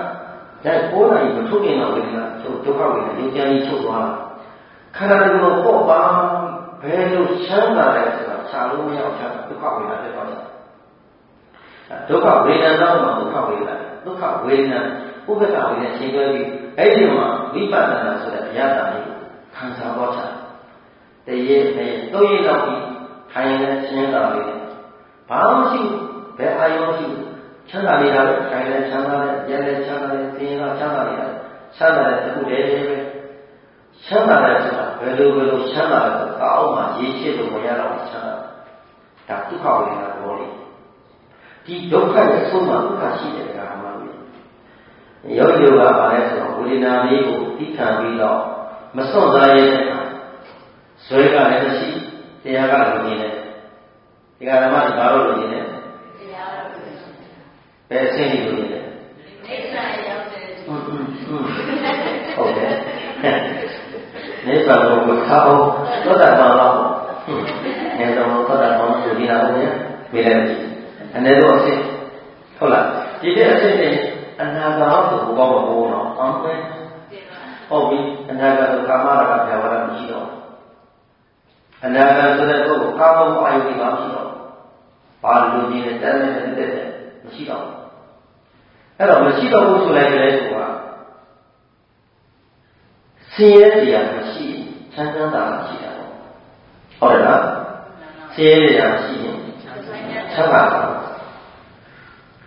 9နာရီမထုတ်ခင်တော့ဝေဒနာချုပ်ဒုက္ခဝေဒနာဒုက္ခကြီးချုပ်သွားတာ။ခန္ဓာကိုယ်ကိုပေါ့ပါဘယ်လိုချမ်းသာလဲဆိုတာခြာလို့မရအောင်ခြာဒုက္ခဝေဒနာဖြစ်သွားတယ်။ဒုက္ခဝေဒနာတော့ဒုက္ခဝေဒနာဒုက္ခဝေဒနာဥပ္ပဒါဝေဒနာရှင်းပြပြီးအဲ့ဒီမှာဝိပဿနာဆိုတဲ့အရာတာလေးခံစားတော့ချာတရေနဲ့သုံးရတော့ပြီးထိုင်နေရှင်းတာလေးဘာမှမရှိဘယ်အာရုံမရှိချမ်းသာနေတာပဲထိုင်နေချမ်းသာတယ်ရဲနေချမ်းသာတယ်သိရင်တော့ချမ်းသာနေတာချမ်းသာတဲ့တစ်ခုတည်းပဲချမ်းသာတယ်ဆိုတာဘယ်လိုချမ်းသာလဲဆိုတော့အောက်မှာရေးရှိလို့မရတော့ချမ်းသာဒါဒုက္ခဝေဒနာပေါ်လေဒီဒုက္ခရဲ့အဆုံးမှာဒုက္ခရှိတယ်ကမှမဟုတ်ဘူးယောဂီကပါလဲဆိုတော့ဝေဒနာလေးကိုသိခံပြီးတော့မစွန့်စားရတဲ့အခါဇွဲကလည်းမရှိတရားကလည်းနေတယ်ဒီကဓမ္မတွေဘာလို့လို့နေလဲတရားလို့ဘယ်အဆင့်ကြီးလို့နေလဲနိဗ္ဗာန်ရောက်တယ်ဟုတ်တယ်နိဗ္ဗာန်ကိုမထားအောင်သောတာပန်တော့အဲတော့သောတာပန်ဆိုပြီးတာဦးရမေးလိုက်အနေတော့အဆင့်ဟုတ်လားဒီတဲ့အဆင့်နဲ့အနာဂတ်ကိုဘောမဘောတော့အောင်ပဲဟုတ်ပြီအနာဂတ်ကာမရာဂဗျာဝရမရှိတော့အနာဂတ်ဆိုတဲ့ပုဂ္ဂိုလ်ကာမဘဝအာယုတွေမရှိတော့ဘာလို့ဒီနဲ့တက်တဲ့မရှိတော့အဲ့တော့မရှိတော့ဘူးဆိုလိုက်တဲ့ကွာဆင်းရဲတရားမရှိချမ်းသာတာရှိတာဟုတ်တယ်လားဆင်းရဲတရားရှိရင်ချမ်းသာတာ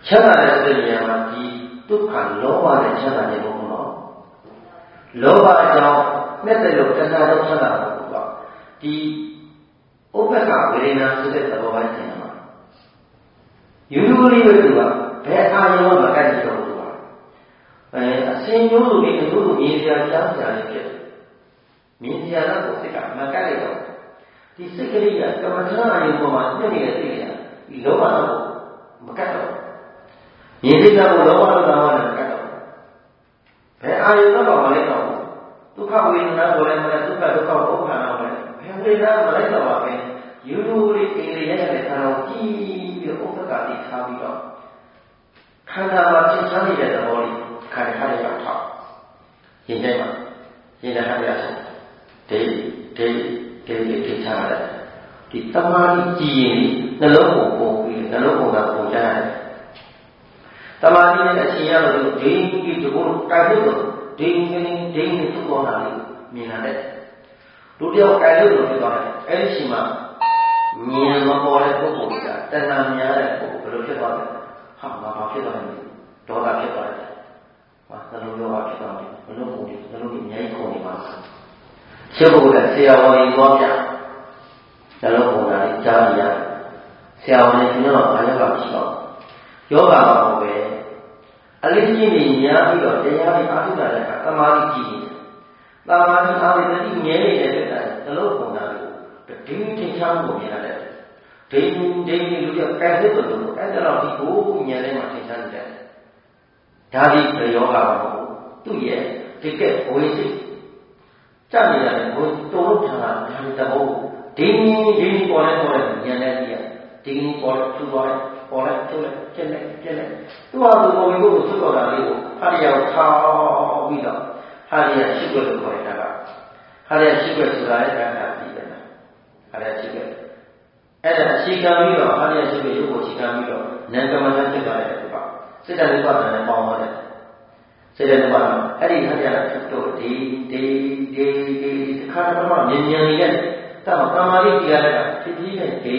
ချမ်းသာတဲ့စိတ်ဉာဏ်မှာဒီဒုက္ခလောဘနဲ့ချမ်းသာနေဖို့နော်လောဘကြောင့်နဲ့တဲ့လို့တဏှာကြောင့်ချမ်းသာတာပေါ့ကွာဒီဥပ္ပကဝေဒနာဆိုတဲ့သဘောပိုင်းသင်ရမှာယူလူလေးပဲသူကဘယ်အာရုံမှမကတ်ကြတော့ဘူးကွာအစင်းမျိုးလိုလေးအလို့မြင်စရာကြားစရာလေးဖြစ်မြင်စရာတော့စိတ်ကမကတ်လိုက်တော့ဒီစိတ်ကလေးကကမ္မထာအာရုံပေါ်မှာညှိနေတဲ့စိတ်ကဒီလောဘတော့မကတ်တော့မြင်စိတ်ကလောဘတော့လည်းမကတ်တော့ဘယ်အာရုံတော့မလိုက်တော့ဒုက္ခဝေဒနာကိုလည်းမလဲဒုက္ခဒုက္ခဥပ္ပခါတော့လည်းဘယ်ဝေဒနာမလိုက်တော့ပါပဲယူလူလေးအိန္ဒိယရဲ့ဆံတော်ကြည့်ပြီးဥပ္ပကတိထားပြီးတော့ခန္ဓာမှာသင်္ချာနေတဲ့သဘောလေးခန္ဓာရဲ့ရောက်ထောက်ရင်ထဲမှာရင်ထဲဟာရဆုံးဒေသင်္ချာရတယ်ဒီတမာတိကြည်ရင်နှလုံးကိုပုံပြီးနှလုံးပုံကပုံချရတယ်တမာတိနဲ့အရှင်ရလို့ဒိဋ္ဌိဒီဘုရားကိုဒိဋ္ဌိသုဘောနာလေးမြင်လာတဲ့လူတယောက်ကြိုင်လို့ဖြစ်သွားတယ်အဲ့ဒီချိန်မှာမြင်မပေါ်တဲ့ပုဂ္ဂိုလ်ကတဏှာများတဲ့ပုဂ္ဂိုလ်ဘယ်လိုဖြစ်သွားလဲဟာဘာဖြစ်သွားလဲဒေါသဖြစ်သွားတယ်ဟာနှလုံးရောဂါဖြစ်သွားတယ်နှလုံးပုံတွေနှလုံးကြီးအများကြီးခုန်နေပါရှင်းဖို့လည်းဆရာဝန်ကြီးသွားပြနှလုံးပုံတာလေးကြားရဆရာဝန်ကြီးကတော့ဘာယောဂဖြစ်တော့ယောဂမှာဟုတ်ပဲအလေးကြီးနေများပြီးတော့တရားတွေအားထုတ်တာလည်းသမာဓိကြီးနေတာမာဓိအားဖြင့်တတိမြဲနေတဲ့အတွက်နှလုံးပုံတာကိုဒိဋ္ဌိထင်ရှားမှုကိုမြင်ရတယ်ဒိဋ္ဌိလူကြောင့်ကဲဖို့လို့အဲ့ဒါတော့ဒီကိုဉာဏ်ထဲမှာထင်ရှားနေတယ်ဒါဒီယောဂမှာမဟုတ်သူ့ရဲ့ဒီကဲဝိသိကြနေရတယ်ဘုတုံးထားတာဒါတဘောဒိဋ္ဌိပေါ်လဲဉာဏ်နဲ့ကြည့်ရဒိဋ္ဌိပေါ်လဲသူ့သွားပေါ်လိုက်ကျုပ်လိုက်ကျက်လိုက်သူ့ဟာသူပုံကိုဆွတ်တော်တာလေးကိုဟာရရောက်ထောက်ပြီးတော့ဟာရရှိခွက်လို့ခေါ်တယ်ဒါကဟာရရှိခွက်ဆိုတာလည်းဒါကပြီးတယ်ဟာရရှိခွက်အဲ့ဒါအခြေခံပြီးတော့ဟာရရှိခွက်ရုပ်ကိုအခြေခံပြီးတော့ဉာဏ်ကမ္မဋ္ဌာန်းဖြစ်သွားတယ်ကွာစိတ်တည်းဥပဒနဲ့ပေါင်းသွားတယ်စိတ်တည်းဥပဒအဲ့ဒီဟာရတို့ဒီခါတော့မြင်နေတဲ့တောကမာရိတရားတွေကဖြစ်ပြီးတဲ့ဒီ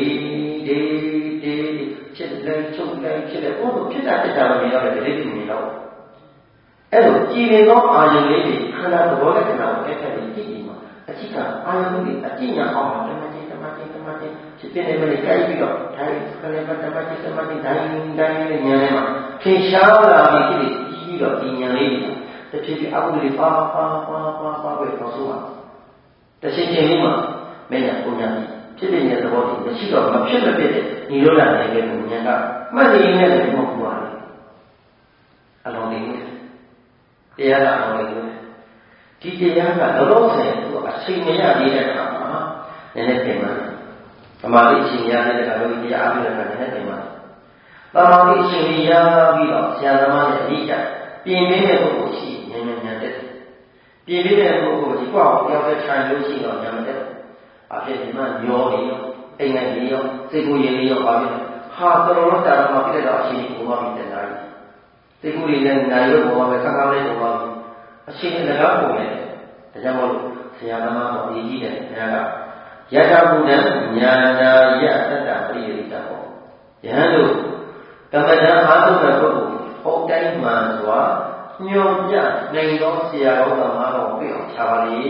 ဖြစ်လိုက်ချုပ်လိုက်ဖြစ်လိုက်ဘုလိုဖြစ်တာပဲမြင်ရတယ်ဒီလိုမြင်တော့အဲ့လိုကြည်နေသောအာယုန်လေးတွေခန္ဓာသဘောလက္ခဏာကိုအဲ့ဒါကြီးကြည့်ပြီးမှအကြည့်ကအာယုန်လေးအကြည့်ညာအောင်တမချင်းဖြစ်တဲ့နေမလေးကြိုက်ပြီးတော့ဒါခဏမှတမချင်းတိုင်းဉာဏ်ထဲမှာထင်ရှားလာပြီးပြီးတော့ဒီဉာဏ်လေးတွေတဖြည်းဖြည်းအကုသိုလ်တွေပါပဲပေါ်ဆိုတာတရှိချင်းလေးမှာမင်းညာပုံညာဖြစ်တဲ့သဘောတည်းမရှိတော့မဖြစ်မဖြစ်တဲ့ဒီလိုလာနေတဲ့ဉာဏ်ကမှတ်နေနေတယ်မဟုတ်ဘူးပါလေအလုံးလေးတရားကအလုံးလေးဒီတရားကလောလောဆယ်သူအချိန်မရသေးတဲ့အခါမှာနည်းနည်းပြင်ပါသမာဓိအချိန်ရတဲ့အခါလို့တရားအားဖြင့်လည်းနည်းနည်းပြင်ပါသမာဓိအချိန်ရပြီးတော့ဆရာသမားရဲ့အဓိကပြင်ပေးတဲ့ပုဂ္ဂိုလ်ရှိဉာဏ်တက်ပြင်ပေးတဲ့ပုဂ္ဂိုလ်ဒီကောက်ရောက်တဲ့ခြံလို့ရှိတော့ဉာဏ်တက်အဖြစ်ဒီမှာညောနေရောအိမ်ငယ်နေရောစိတ်ကိုယ်ရည်နေရောပါပြီဟာတော်တော်တာမှာပြည့်တော့အချိန်ကိုဘာမှမတင်နိုင်စိတ်ကိုယ်ရည်နဲ့နာရုပ်ဘောပဲခက်ခါလေးဘောပါအချိန်နဲ့လည်းပုံနေတယ်ဒါကြောင့်မို့ဆရာသမားတော်အရေးကြီးတယ်ဆရာကယထာဘုဒ္ဓညာနာယသတ္တပရိယိတဟောယဟန်တို့ကမ္မဋ္ဌာန်းအားထုတ်တဲ့ပုဂ္ဂိုလ်ဟုတ်တိုင်းမှန်စွာညွန်ပြနိုင်သောဆရာတော်သမားတော်ပြအောင်ချပါလေ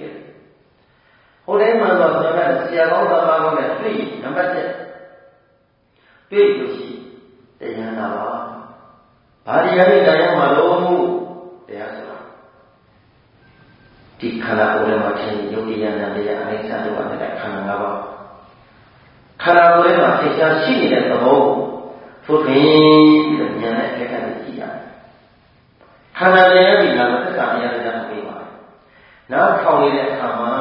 ဟုတ်တိုင်းမှန်စွာဆိုတဲ့ဆရာတော်သမားတော်နဲ့တွေ့နံပါတ်1တွေ့လို့ရှိတရားနာပါဘာတရားတွေတရားမှာလို့တရားဆိုတာဒီခန္ဓာကိုယ်ထဲမှာသင်ယုတ်တရားနဲ့တရားအနိစ္စဒုက္ခနဲ့ခန္ဓာ၅ပါးခန္ဓာကိုယ်ထဲမှာသင်္ချာရှိနေတဲ့သဘောကိုသိပြီးတော့ဉာဏ်နဲ့အခက်အခဲကြည့်ရတယ်ခန္ဓာတရားဒီကသစ္စာတရားတွေနဲ့ပြီးပါတယ်နောက်ထောင်နေတဲ့အခါမှာ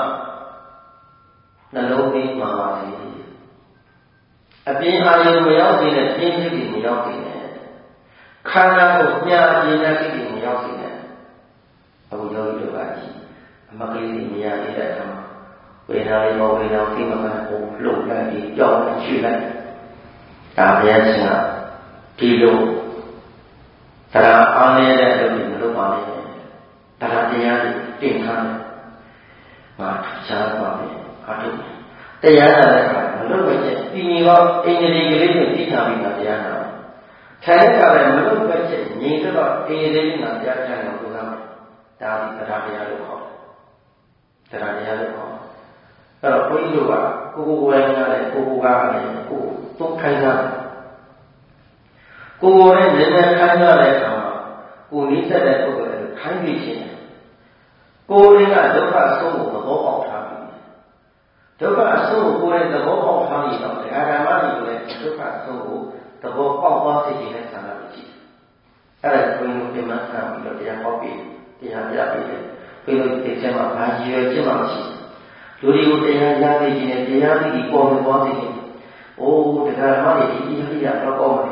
နှလုံးသွင်းမှာပါလေအပြင်အာယုံမရောက်သေးတဲ့ပြင်းပြင်းမရောက်သေးတဲ့ခန္ဓာကိုညှာပြင်းတဲ့စိတ်တွေမရောက်သေးတဲ့အခုယောဂီတို့ကကြည့်အမကလေးတွေမရသေးတဲ့အခါမှာဝေဒနာတွေပေါ်ဝေဒနာသိမှမဟုတ်လှုပ်လိုက်ပြီးကြောက်လိုက်ရွှေ့လိုက်ဒါဘုရားရှင်ကဒီလိုတရားအားနေတဲ့လူတွေမလုပ်ပါနဲ့တရားတရားတွေတင်ထားတယ်ငါရှားပါမယ်အားထုတ်တရားနာတဲ့အခါမလုပ်ပဲချင်းဒီညီတော့အင်္ဂလိပ်ကလေးတွေသိထားပြီးမှတရားနာ China kami belum baca ni tu ini nanti akan yang bukan dari terhadap lokal, terhadap lokal. Kalau kau itu kuku yang ada, kuku kami, kuku tu kaya. Kuku ni memang kaya leh, kuku ni saya kuku kaya sini. Kuku ni ada juga semua tu bau kami. Juga semua kuku ni tu bau kami, tapi ada mana ni juga semua tu bau sih ni sana biji. Ada kuku ni memang kami tu dia kopi, dia pilih. Kuku ni cuma baju cuma sih. Dulu itu dia jadi jenis dia di bawah sini. Oh, dengan mana dia berapa?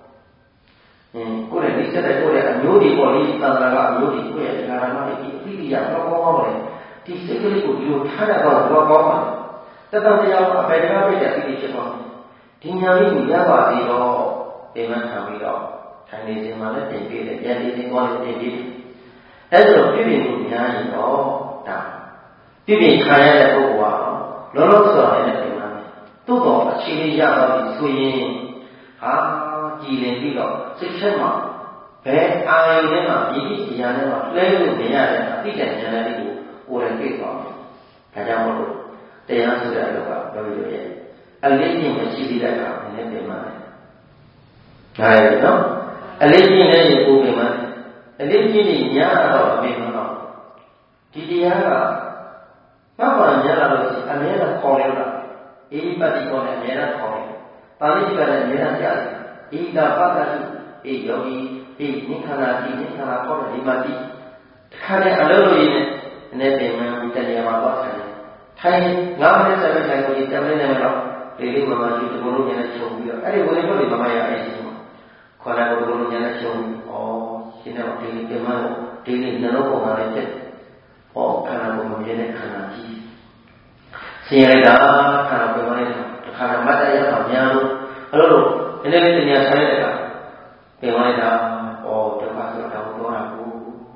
Kau ni saya kau ni nyuri balik tanah nyuri kau ni dengan mana dia berapa? Di sekali kau jauh ada berapa? Tetapi yang apa yang dia pilih cuma dia ni dia buat dia memang kami Chinese ni mana pilih dia ni kau ni pilih. Esok pilih tu dia ni dah. ပြပြခံရတဲ့ပုဂ္ဂိုလ်ကလောလောဆယ်နဲ့ပြင်မှာတိုးတော့အခြေအနေရတော့ပြီဆိုရင်ဟာကြည်လင်ပြီးတော့စိတ်ထဲမှာဘယ်အာရုံနဲ့မှဒီဒီတရားနဲ့မှလွဲလို့မရတဲ့အတိတ်ဉာဏ်လေးကိုယ်တိုင်သိသွားတယ်။ဒါကြောင့်မို့လို့တရားဆိုတဲ့အလုပ်ကပြောလို့ရဲ့အလေးချင်းမရှိသေးတဲ့အခါနည်းနည်းပြင်မှာ။ဒါရယ်နော်အလေးချင်းနဲ့ကိုယ်ပြင်မှာအလေးချင်းကြီးညာတော့မပြင်မှာတော့ဒီတရားကနောက်မှညာလာလို့အမြဲတမ်းခေါ်နေတာအေးပတ်ဒီခေါ်နေအမြဲတမ်းခေါ်နေပါဠိကလည်းအမြဲတမ်းကြားတယ်အေးဒါပတ်တာစုအေးယောဂီအေးနိခန္ဓာတိနိခန္ဓာခေါ်တဲ့ဒီမှာတိတစ်ခါတည်းအလုံးလို့ရင်းနဲ့အနေနဲ့မှန်တရားမှာတော့ဆိုင်ထိုင်9မိနစ်7မိနစ်ကိုဒီ7မိနစ်နဲ့တော့ဒီလေးမှမှယူတကူလုံးညာနဲ့ချုပ်ပြီးတော့အဲ့ဒီဝင်လို့ဒီမမရအဲ့ဒီခေါ်တဲ့တကူလုံးညာနဲ့ချုပ်ပြီးရှင်းတော့ဒီဒီမှာဒီလေးနှလုံးပေါ်မှာလည်းဖြစ်ခန္ဓာကိုယ်မြင်တဲ့ခန္ဓာကြီးဆင်းရဲတာခန္ဓာကိုယ်မှာလည်းခန္ဓာမတ်တရားမှာများလို့အဲ့လိုနည်းနည်းတရားဆိုင်တဲ့ကပြင်လိုက်တာဒုက္ခဆိုတာတော့တော့တာကို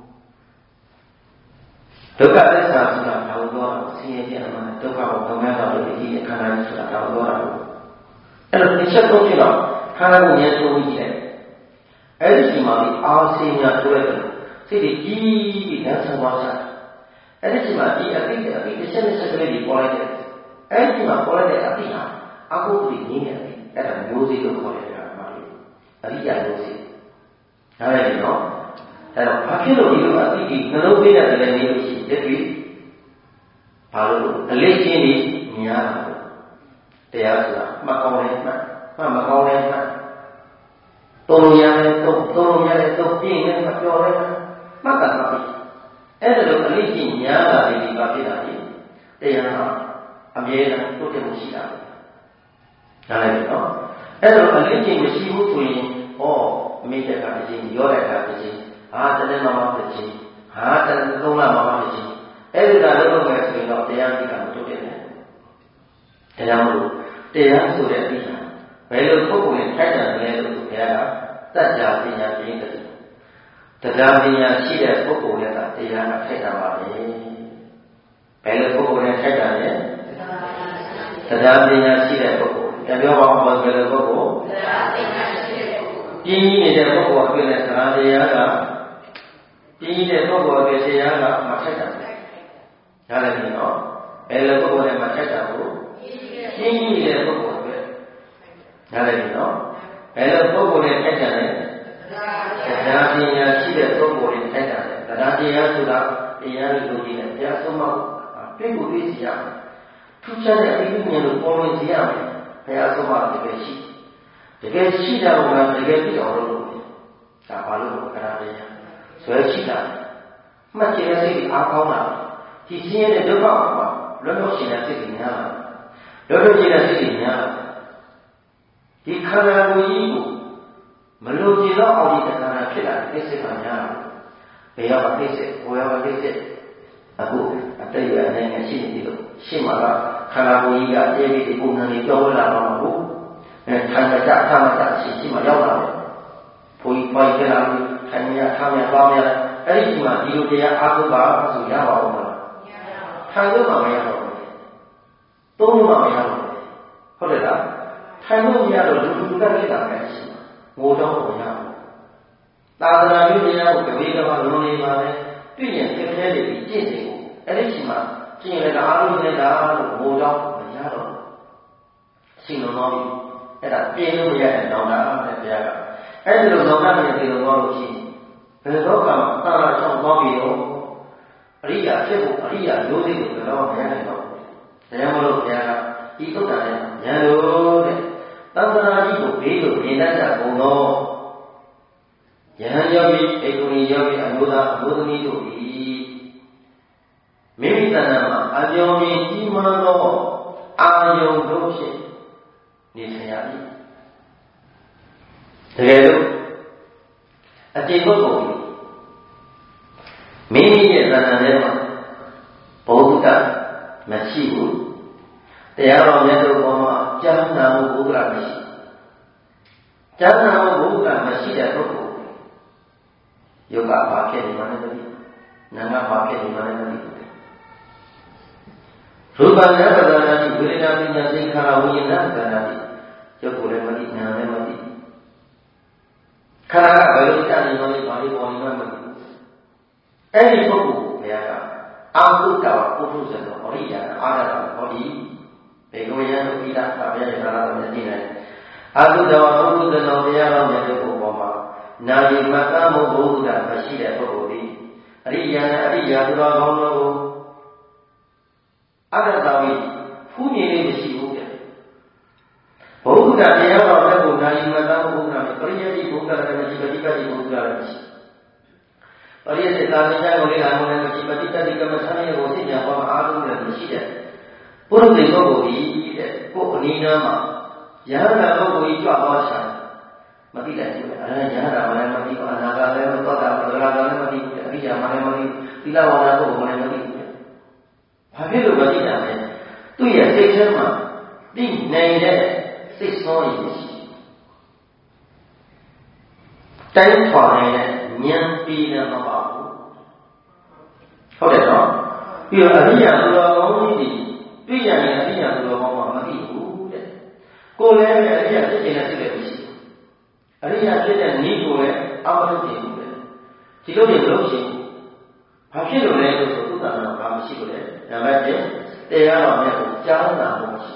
ဒုက္ခသစ္စာဆိုတာတော့တော့ဆင်းရဲတဲ့မှာဒုက္ခကိုသုံးရတော့ဒီခန္ဓာကြီးဆိုတာတော့တော့တာကိုအဲ့လိုတစ်ချက်တော့ဖြစ်တော့ခန္ဓာကိုယ်ရဲ့သုံးပြီးတယ်အဲ့ဒီချိန်မှာအာစေညာဆိုတဲ့စိတ်ကြီးပြီးလက်ဆောင်ပါစားအဲ့ဒီမှာဒီအတိတ်တစ်ချက်တစ်ချက်ကလေးပေါ်လိုက်တယ်အဲ့ဒီမှာပေါ်လိုက်တဲ့အတိတ်ဟာအကုသိုလ်ကြီးနေတယ်အဲ့ဒါမျိုးစေ့လို့ခေါ်တယ်ကွာအရိယာမျိုးစေ့နားလည်ပြီနော်အဲ့တော့ဘာဖြစ်လို့ဒီလိုအတိတ်ကြီးနှလုံးသွင်းတဲ့လည်းနေလို့ရှိတယ်ဒီဘာလို့အလေးချင်းကြီးများတာတရားဆိုတာမကောင်းလဲမှမကောင်းလဲမှသုံးရတယ်သုံးရတယ်သုံးပြင်းတယ်မပြောလဲမှတ်တာပါအဲ့ဒါလိုအလေးချင်းများတာလေးဒီပါဖြစ်တာလေတရားဟာအမြဲတမ်းတိုးတက်မှုရှိတာနားလည်ပြီနော်အဲ့ဒါလိုအလေးချင်းမရှိဘူးဆိုရင်အမိတက်ကတစ်ချိန်ရောတဲ့အခါတစ်ချိန်တနေ့မှတစ်ချိန်တနေ့သုံးလမှတစ်ချိန်အဲ့ဒီကလုံးမယ်ဆိုရင်တော့တရားသိတာမတိုးတက်ဘူးဒါကြောင့်မို့တရားဆိုတဲ့အပြီးဘယ်လိုပုဂ္ဂိုလ်နဲ့ထိုက်တယ်လဲလို့ဘုရားကတတ်ကြပညာပြင်းတယ်တရားပညာရှိတဲ့ပုဂ္ဂိုလ်နဲ့တရားနဲ့ထိုက်တာပါပဲဘယ်လိုပုဂ္ဂိုလ်နဲ့ထိုက်တာလဲတရားပညာရှိတဲ့ပုဂ္ဂိုလ်ပြောပါဦးဘယ်လိုပုဂ္ဂိုလ်တရားပညာရှိတဲ့ပုဂ္ဂိုလ်ပြင်းနေတဲ့ပုဂ္ဂိုလ်အဖြစ်နဲ့တရားပြင်းတဲ့ပုဂ္ဂိုလ်အဖြစ်တရားကမထိုက်တာနားလည်ပြီနော်ဘယ်လိုပုဂ္ဂိုလ်နဲ့မထိုက်တာကိုပြင်းနေတဲ့ပုဂ္ဂိုလ်အဖြစ်နားလည်ပြီနော်ဘယ်လိုပုဂ္ဂိုလ်နဲ့ထိုက်တာလဲတရားပညာရှိတဲ့ပုဂ္ဂိုလ်နဲ့ထိုက်တာလေတရားတရားဆိုတာတရားလူကြီးနဲ့တရားဆုံးမတွေ့ကိုတွေ့စီရမယ်ထူးခြားတဲ့အပြီးဉာဏ်ကိုပေါ်လွင်စေရမယ်တရားဆုံးမတကယ်ရှိတာကတကယ်ပြည့်အောင်လုပ်လို့ဒါဘာလို့တရားတရားဆွဲရှိတာမှတ်ကျင်တဲ့စိတ်အားကောင်းတာဒီဆင်းရဲတဲ့ဒုက္ခမှာလွတ်လွတ်ရှင်တဲ့စိတ်တွေများလာလွတ်လွတ်ရှင်တဲ့စိတ်တွေများလာဒီခန္ဓာကိုယ်ကြီးကိုမလို့ကြည်တော့အောင်ဒီခန္ဓာဖြစ်လာတဲ့စိတ်ကများလာဘယ်ရောအသိစိတ်ကိုရောအသိစိတ်အခုအတိတ်ရအနေရှိနေပြီလို့ရှင်းမှာကခန္ဓာကိုယ်ကြီးကအေးပြီးပုံစံတွေပြောလာတော့မှာကိုခံကြအမှန်ရှိမှရောက်လာတယ်ဘုရားပိုင်ကြလာပြီးခံရထားမြသွားမြအဲ့ဒီမှာဒီလိုတရားအားထုတ်ပါဆိုရပါဦးမလားခံလို့မှမရတော့ဘူးသုံးလို့မှမရတော့ဘူးဟုတ်တယ်လားခံလို့မရတော့လူကလေးတာပဲရှိငိုတော့မရဘူးသာသနာ့ပြုတရားကိုတပည့်တော်ကလုံးလေးပါပဲတွေ့ရင်ခက်ခဲနေပြီးကြင့်နေကိုအဲ့ဒီချိန်မှာကြည့်ရင်လည်းအားလုံးနဲ့ဒါလို့ငိုတော့မရတော့ရှင်တော်တော်ကြီးအဲ့ဒါပြင်းလို့မရတဲ့နောင်တာတဲ့တရားကအဲ့ဒီလိုနောင်တာနဲ့ပြေလို့တော့လို့ရှိရင်ဘယ်တော့ကမှသာရဆောင်သွားပြီးတော့အရိယာဖြစ်ဖို့အရိယာရိုးသေးကိုတော့မရနိုင်တော့ဘူး။ဒါကြောင့်မလို့ဘုရားကဒီသုတ္တနဲ့ဉာဏ်လို့တဲ့သံဃာကြီးကိုဘေးလို့မြင်တတ်တဲ့ဘုံတော်ယဟန်ယောဂီဧကုဏီယောဂီအမျိုးသားအမျိုးသမီးတို့သည်မိမိတဏ္ဍာမှာအပြောင်းမြင်ကြီးမားသောအာယုံတို့ဖြင့်နေထိုင်ရသည်တကယ်လို့အတိတ်ပုဂ္ဂိုလ်မိမိရဲ့တဏ္ဍာထဲမှာဘုဒ္ဓမရှိဘူးတရားတော်မြတ်တို့ပေါ်မှာကျမ်းနာမှုဘုရားမရှိကျမ်းနာမှုဘုရားမရှိတဲ့ပုဂ္ဂိုလ်ယောဂဘာဖြစ်နေမှလည်းမသိနာငါဘာဖြစ်နေမှလည်းမသိရူပနာပဒနာတိဝေဒနာပညာသင်္ခါရဝိညာဏပဒနာတိရုပ်ကိုလည်းမသိနာလည်းမသိခန္ဓာကဘယ်လိုကြာနေမှလည်းဘာလို့ပေါ်နေမှမသိအဲ့ဒီပုဂ္ဂိုလ်ကိုဘုရားကအာဟုတဝပုထုဇဉ်တော်ဟောဒီယာအာရတာဟောဒီဘေကဝေယံဣဒ္ဓသာဗျာယနာတော်မြတ်သိနေအာဟုတဝပုထုဇဉ်တော်တရားတော်မြတ်တို့ပေါ်မှာနာယိမတ္တမောဘုရားမရှိတဲ့ပုဂ္ဂိုလ်သည်အရိယာနဲ့အရိယာသူတော်ကောင်းတို့ကိုအတ္တသာဝိဖူးမြင်လေးမရှိဘူးတဲ့ဘုရားတရားတော်မြတ်ကိုနာယိမတ္တမောဘုရားနဲ့ပရိယတိဘုရားလည်းမရှိပฏิပတ်တိဘုရားလည်းမရှိပရိယစေတာမြတ်ကိုလေ့လာမှုနဲ့မရှိပฏิပတ်တိကမ္မထာရဲ့ကိုသိညာပေါ်မှာအားလုံးလည်းမရှိတဲ့ပုရုသေပုဂ္ဂိုလ်ကြီးတဲ့ကိုယ်အနိနာမှာယဟန္တာပုဂ္ဂိုလ်ကြီးကြွသွားချာမသိတဲ့သူလည်းယဟန္တာမလည်းမသိဘူးအနာဂတ်လည်းမသောတာပတ္တရာလည်းမသိဘူးအရိယာမလည်းမသိဘူးသီလဝါဒပုဂ္ဂိုလ်လည်းမသိဘူးဘာဖြစ်လို့မသိတာလဲသူ့ရဲ့စိတ်ထဲမှာသိနိုင်တဲ့စိတ်ဆောရည်ရှိတိုင်းထွာနေတဲ့ဉာဏ်ပြီးလည်းမပါဘူးဟုတ်တယ်နော်ပြီးတော့အရိယာသူတော်ကောင်းကြီးတွေ့ရရင်အရိယာသူတော်ကောင်းကမသိဘူးတဲ့ကိုယ်လည်းအရိယာဖြစ်နေတဲ့စိတ်လည်းမရှိဘူးအရိယာဖြစ်တဲ့နည်းကိုလည်းအမထုတ်တယ်ဘူးလေဒီလိုတွေလုပ်ရှင်ဘာဖြစ်လို့လဲလို့ဆိုသုတ္တနာဘာမရှိဘူးလေနံပါတ်1တရားတော်မြတ်ကိုကြားနာမှုမရှိ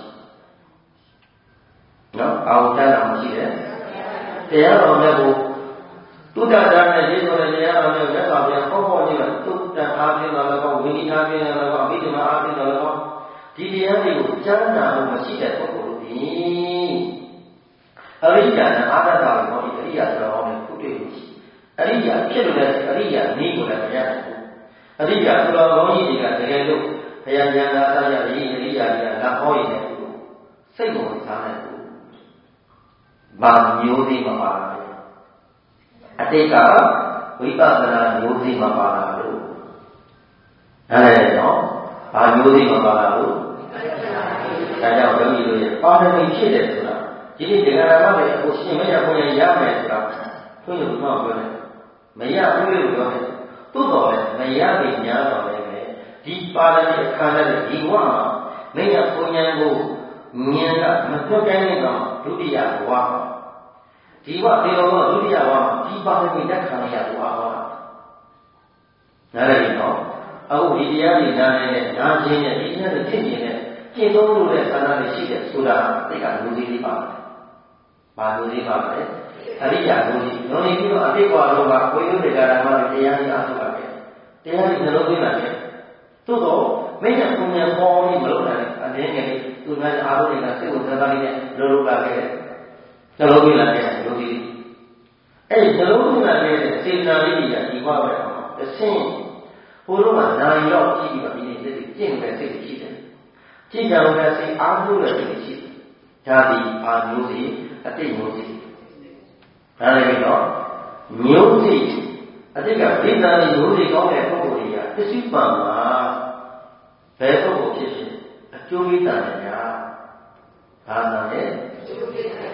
နော်အောင်ကြားနာမှုရှိတယ်တရားတော်မြတ်ကိုသုတ္တတာနဲ့ရေးဆိုတဲ့တရားတော်မြတ်လက်တော်ပြန်ပေါ့ပေါ့ကြီးကသုတ္တအားဖြင့်တော့လည်းကောဝိနည်းအားဖြင့်တော့လည်းကောအဘိဓမ္မာအားဖြင့်တော့လည်းကောဒီတရားတွေကိုကြားနာမှုမရှိတဲ့ပုဂ္ဂိုလ်သည်အရိယာနဲ့အာရတာကိုဟောဒီအရိယာတော်နဲ့ခုတွေ့လို့ရှိအရိယာဖြစ်လို့လည်းအရိယာနည်းကိုလည်းမရဘူးအရိယာသူတော်ကောင်းကြီးတွေကတကယ်လို့ဘုရားဉာဏ်သာသရရေးအရိယာတွေကလာဟောရတဲ့စိတ်ကိုစားနိုင်ဘူးဘာမျိုးသေးမပါဘူးအတိတ်ကဝိပဿနာမျိုးသေးမပါလားလို့နားလည်နော်ဘာမျိုးသေးမပါလားလို့ဒါကြောင့်ဘုန်းကြီးတို့ရဲ့ပါရမီဖြစ်တယ်ဆိုတာဒီနေ့ဒီကရမတွေအခုရှင်မရဘုရားရမယ်ဆိုတာဘုန်းကြီးတို့ကပြောတယ်မရဘူးလို့ပြောတယ်သို့တော်လည်းမရပြီများတော်လည်းပဲဒီပါရမီအခမ်းအနားတွေဒီဘဝမှာမင်းရဘုရားကိုဉာဏ်ကမတွက်တိုင်းတော့ဒုတိယဘဝဒီဘဝဒီလိုတော့ဒုတိယဘဝဒီပါရမီလက်ခံရဘဝဟောတာနားလည်နော်အခုဒီတရားတွေနားနေတဲ့နားခြင်းနဲ့ဒီတရားတွေဖြစ်နေတဲ့ကျင့်သုံးလို့တဲ့ဌာနတွေရှိတဲ့ဆိုတာတိတ်ကလူကြီးလေးပါတယ်။ဘာလူကြီးပါလဲ။အရိယာလူကြီး။လူကြီးပြီးတော့အတိတ်ဘဝတော့ကကိုယ်ရုပ်တွေကဓမ္မတွေတရားကြီးအားထုတ်ပါတယ်။တရားကြီးနှလုံးသွင်းလာတယ်။သို့တော့မင်းကပုံညာပေါ်ပြီးမလုပ်နိုင်အနည်းငယ်လေးသူများအားထုတ်နေတာစိတ်ဝင်စားတာလေးနဲ့လုပ်လာခဲ့တယ်။နှလုံးသွင်းလာတဲ့လူကြီး။အဲ့ဒီနှလုံးသွင်းလာတဲ့စေတနာလေးကြီးကဒီဘဝပဲ။အရှင်းဘုရားကနိုင်ရောက်ကြည့်ပြီးတော့ဒီနေ့စိတ်ကျင့်တဲ့စိတ်ရှိတယ်။ကြည်ကြံတဲ့စိတ်အားထုတ်တဲ့စိတ်ရှိတယ်။ဒါဒီအာမျိုးစီအတိတ်မျိုးစီဒါလည်းပြီးတော့မျိုးစီအတိတ်ကဒိဋ္ဌာန်မျိုးစီကောင်းတဲ့ပုဂ္ဂိုလ်တွေကပစ္စည်းပံမှာဘယ်ပုဂ္ဂိုလ်ဖြစ်ဖြစ်အကျိုးပေးတာလည်းများဘာသာလဲအကျိုးပေးတာ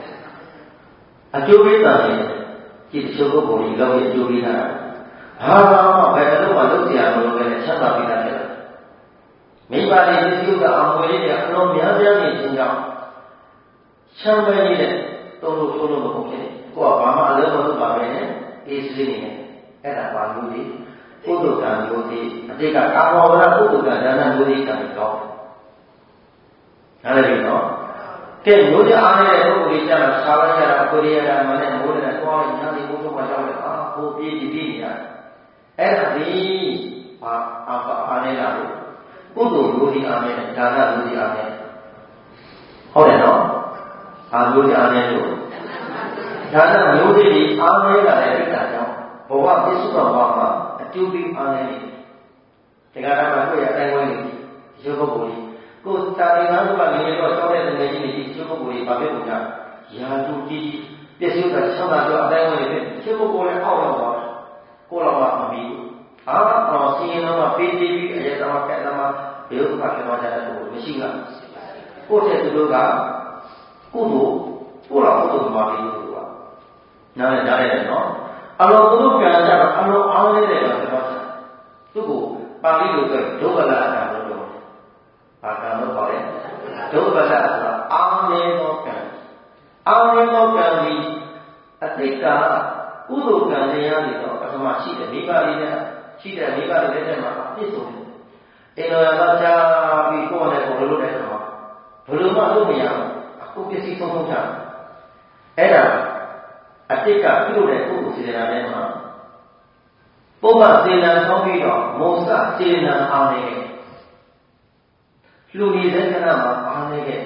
လည်းဒီတချို့ပုဂ္ဂိုလ်တွေလောက်အကျိုးပေးတာဘယ်လိုမှလုပ်ကြရမလို့ပဲချမ်းသာပေးတာဖြစ်တယ်မိဘတွေဒီလိုကအမွေလေးတွေအလုံးများများနေခြင်းကြောင့်ချမ်းသာနေတဲ့သုံးလို့ဆိုလို့မဟုတ်ဖြစ်နေကိုကိုကဘာမှအလုပ်မလုပ်ပါပဲနဲ့အေးစေးနေတယ်အဲ့ဒါပါလို့ဒီကုသိုလ်ကံမျိုးဒီအတိတ်ကကာမောဝရကုသိုလ်ကံဒါနမျိုးဒီကံကောင်းနားလည်ပြီနော်ကဲမျိုးရအားနေတဲ့ပုဂ္ဂိုလ်ကြီးကျတော့ရှားလိုက်ရတာကိုရီးယားကမှလည်းမိုးနဲ့သွားလိုက်ညာဒီဘုဆုံးမှရောက်တယ်အာဟိုပြေးနေရတယ်အဲ့ဒါဒီအားနေလာလို့ကုသိုလ်မျိုးဒီအားနေဒါနမျိုးဒီအားနေဟုတ်တယ်နော်အားမျိုးဒီအားနေလို့ဒါနမျိုးဒီအားနေလာတဲ့ဣဒ္ဓကြောင့်ဘဝပြည့်စုံတော်မှာအကျိုးပေးအားနေတယ်ဒီကရမှာကိုယ့်ရဲ့အတိုင်းဝိုင်းနေရုပ်ပုဂ္ဂိုလ်ကြီးကိုယ်တာဝန်ခံကငယ်တော့ကျောင်းတဲ့ငယ်ကြီးတွေဒီရုပ်ပုဂ္ဂိုလ်ကြီးဘာဖြစ်ကုန်ကြရာထူးကြီးပြည့်စုံတဲ့ဆောင်းတာကျော်အတိုင်းဝိုင်းနေရုပ်ပုဂ္ဂိုလ်ရဲ့အောက်ရောက်သွားကိုယ်တော်ကမပြီးဘူးအောင်စီရင်တော့ပေးပြီးအရသမကဲ့သမဘေဥပ္ပါဖြစ်သွားကြတဲ့ပုဂ္ဂိုလ်မရှိဘူးကိုယ့်တဲ့သူတို့ကကုသိုလ်ကိုယ်တော်ကုသိုလ်မှာပြီးလို့ကနားလည်နော်အလောကုသိုလ်ကံကြတော့အလောအားနေတဲ့တော့ပြောတာသူ့ကိုပါဠိလိုဆိုဒုက္ခလအတာလို့ပြောတယ်။ဘာကံလို့ခေါ်လဲဒုက္ခလဆိုတာအားနေသောကံအားနေသောကံဒီအတိတ်ကကုသိုလ်ကံတရားတွေတော့ပထမရှိတယ်မိဘတွေနဲ့ရှိတယ်မိဘတွေလက်ထက်မှာပြည့်စုံတယ်။အင်္ဂါရသာကြာပြီးကိုယ်နဲ့ကိုယ်လို့တဲ့တော့ဘယ်လိုမှလုပ်မရဘူးအခုပစ္စည်းဆုံးဆုံးကြတယ်။အဲ့ဒါအတိတ်ကပြုလုပ်တဲ့ပုဂ္ဂိုလ်စေတနာထဲမှာပုဗ္ဗစေတနာဆောင်းပြီးတော့မောစစေတနာအားနေခဲ့လူနေတဲ့ခဏမှာအားနေခဲ့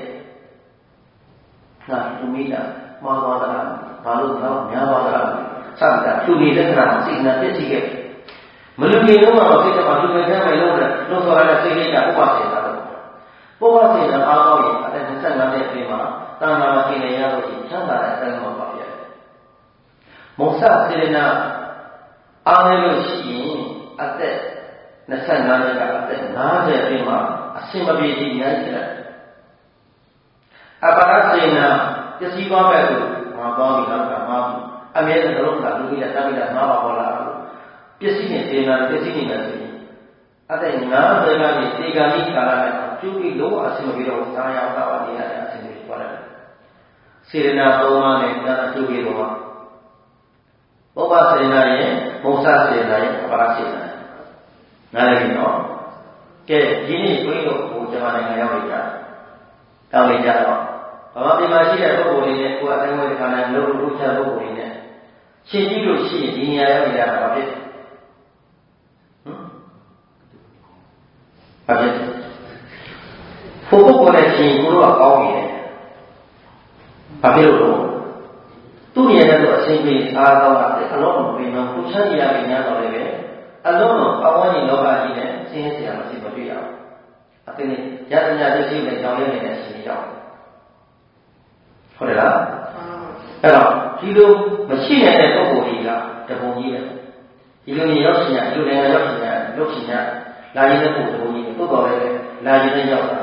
လူမိတာမှားသွားတာဘာလို့တော့များသွားတာစတာလူနေတဲ့ခဏမှာစေတနာပြည့်စည်ခဲ့မလူနေတော့စိတ်ကမှလူငယ်ချမ်းပဲလို့ဆိုရတဲ့စိတ်လေးကပုဗ္ဗစေတနာလို့ပုဗ္ဗစေတနာအားကောင်းရင်အဲ့25နှစ်အတွင်းမှာတဏှာမกินရလို့ချမ်းသာတဲ့အတိုင်းမှာပါပြရတယ်မောစစေတနာအားနေလို့ရှိရင်အသက်25နှစ်ကအသက်50အတွင်းမှာအစင်မပြေကြီးများကြီးတယ်အပရစေနာပစ္စည်းသွားပဲလို့မှာသွားပြီးတော့မှာအမြဲတမ်းလုံးကလူကြီးကတပိတာမှာပါပေါ်လာလို့ပစ္စည်းနဲ့စေနာပစ္စည်းနဲ့ဆိုရင်အသက်50ကနေစေကာမိကာလနဲ့ကျူးပြီးလုံးဝအစင်မပြေတော့စားရတော့နေရတဲ့အစင်တွေပေါ်လာတယ်စေနာ3ပါးနဲ့ဒါကျူးပြီးတော့ပုဗ္ဗစေနာရဲ့မောစစေနာရဲ့အပရစေနာနားလည်ပြီနော်ကဲဒီနေ့ဘုန်းကြီးတို့ဟိုဂျမနိုင်ငံရောက်နေကြတောင်းနေကြတော့ဘာမှဒီမှာရှိတဲ့ပုဂ္ဂိုလ်တွေနဲ့ကိုယ်အတိုင်းဝိုင်းခန္ဓာလုံးလုံးချပုဂ္ဂိုလ်တွေနဲ့ရှင်းကြည့်လို့ရှိရင်ဒီနေရာရောက်နေတာဘာဖြစ်ဘာဖြစ်ပုဂ္ဂိုလ်နဲ့ရှင်ကိုတော့ကောင်းနေတယ်ဘာဖြစ်လို့သူ့ရဲ့တော့အစဉ်ပြေအားကောင်းတာအလုံးမပြေတော့သူချမ်းရည်ရများတော့လည်းပဲအလုံးတော့အဝန်းကြီးလောကကြီးနဲ့ဆင်းရဲစရာမရှိမတွေ့ရဘူးအတင်းရတနာသိသိနဲ့ကြောင်းရနေတဲ့အချိန်ရောက်ဟုတ်တယ်လားအဲ့တော့ဒီလိုမရှိတဲ့ပုဂ္ဂိုလ်ကြီးကတပုံကြီးပဲဒီလိုနေရောက်ရှင်ရဒီလိုနိုင်ငံရောက်ရှင်ရလုပ်ရှင်ရလာရတဲ့ပုဂ္ဂိုလ်ကြီးတိုးတော်လည်းလာရတဲ့ရောက်တာ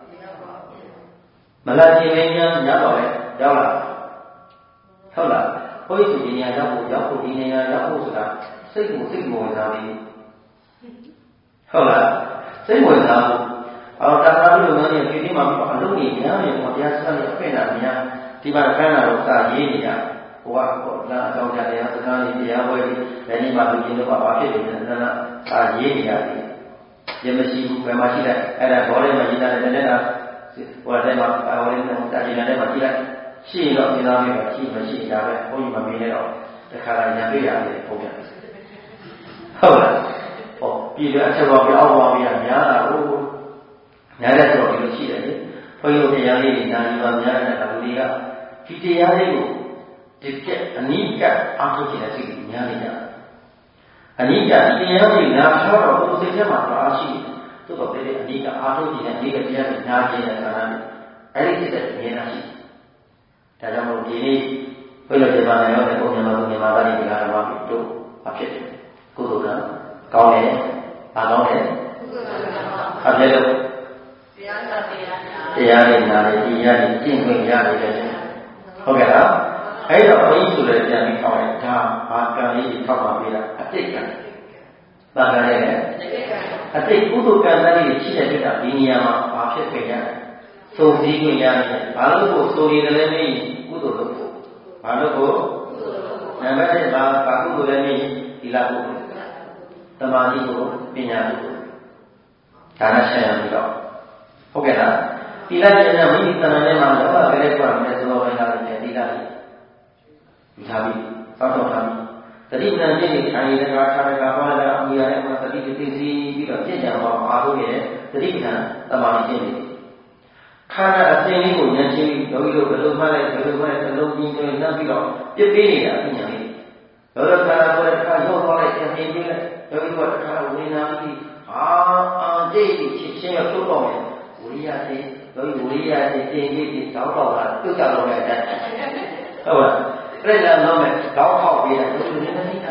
မလာခြင်းမင်းများညတော့လည်းရောက်လာဟုတ်လားဘုရားဒီနေရာရောက်ဖို့ဒီနေရာရောက်ဖို့ဆိုတာစိတ်ကိုဝင်စားပြီးဟုတ်လားစိတ်ဝင်စားဖို့တာသာပြီးလို့လည်းဒီမှာအလုံးကြီးများနေတော့တရားစကားနဲ့အခွင့်အာဏာများဒီမှာခန္ဓာတော့စာရေးနေရဟိုကလာအကြောင်းတရားစကားလေးတရားပွဲပြီးလည်းဒီမှာလူကြီးတို့ကဘာဖြစ်နေလဲစာရေးနေရတယ်ရမရှိဘူးဘယ်မှာရှိလဲအဲ့ဒါဘောလေးမှာရေးထားတဲ့တဲ့ကဟိုတဲ့မှာဘောလေးနဲ့တာကြီးတဲ့မှာကြည့်လိုက်ရှိရင်တော့ဒီသားလေးကရှိမရှိဒါပဲဘုန်းကြီးမမေးနဲ့တော့တခါလာညာပြရတယ်ဘုန်းကြီးဟုတ်လားဟောပြည်တဲ့အချက်ပေါ်ပြောင်းသွားပြီးများတာကိုများတဲ့ဆိုတော့ဒီလိုရှိတယ်လေဘုန်းကြီးတို့တရားလေးတွေနာရီပါများတဲ့အခါလူတွေကဒီတရားလေးကိုဒီကအနိကအားထုတ်ခြင်းနဲ့စိတ်ကြီးများနေကြအနိကဒီတရားလေးနာထားတော့ဘုစိတ်ထဲမှာအားရှိတယ်သို့တော့ဒီအနိကအားထုတ်ခြင်းနဲ့အနိကတရားတွေနာခြင်းနဲ့ခန္ဓာနဲ့အဲ့ဒီစိတ်တွေမြင်တာရှိတယ်ဒါကြောင့်မို့ဒီနေ့ဘုရားရှင်ပါနေရောတဲ့ဘုရားတော်မြန်မာသားတွေကလည်းဘာဖြစ်တို့အဖြစ်တယ်ကုသိုလ်ကကောင်းတယ်ဘာကောင်းတယ်အပြည့်လို့တရားနဲ့နာတယ်ဒီရည်ကျင့်ခွင့်ရတယ်ဟုတ်ကဲ့လားအဲ့တော့ဘုန်းကြီးဆိုလည်းပြန်ပြီးခေါင်းလိုက်ဒါဘာကံလေးထောက်ပါပေးတာအတိတ်ကံဘာကံလဲအတိတ်ကုသိုလ်ကံသားလေးရှိတဲ့အတွက်ဒီနေရာမှာဘာဖြစ်ခဲ့ကြလဲသုံးစည်းခွင့်ရတယ်ဘာလို့ကိုဆိုရည်တယ်လဲမင်းကုသိုလ်လုပ်ဖို့ဘာလို့ကို Nampak baku boleh ni dilakukan. Temani itu pinjam itu. Karena saya tidak. Okey lah. Tidak jenis ini tanahnya mana? Kalau kerja kurang dia semua orang yang tidak. Tapi, kalau kami, tadi nanti ni kami dengan kapal ada dia yang tadi kita si bila dia jangan bawa ya. Tadi kita temani ini. Karena asing ini pun yang sini, kalau belum ni tu nak bila dia pilih ya pinjam ini. Kalau kalau kalau yang ini kalau kalau ni nanti jadi先要收到没？无理啊的，所以无理啊的建议的找到了，就找到了的，是吧？这两方面搞好别人，就是你看，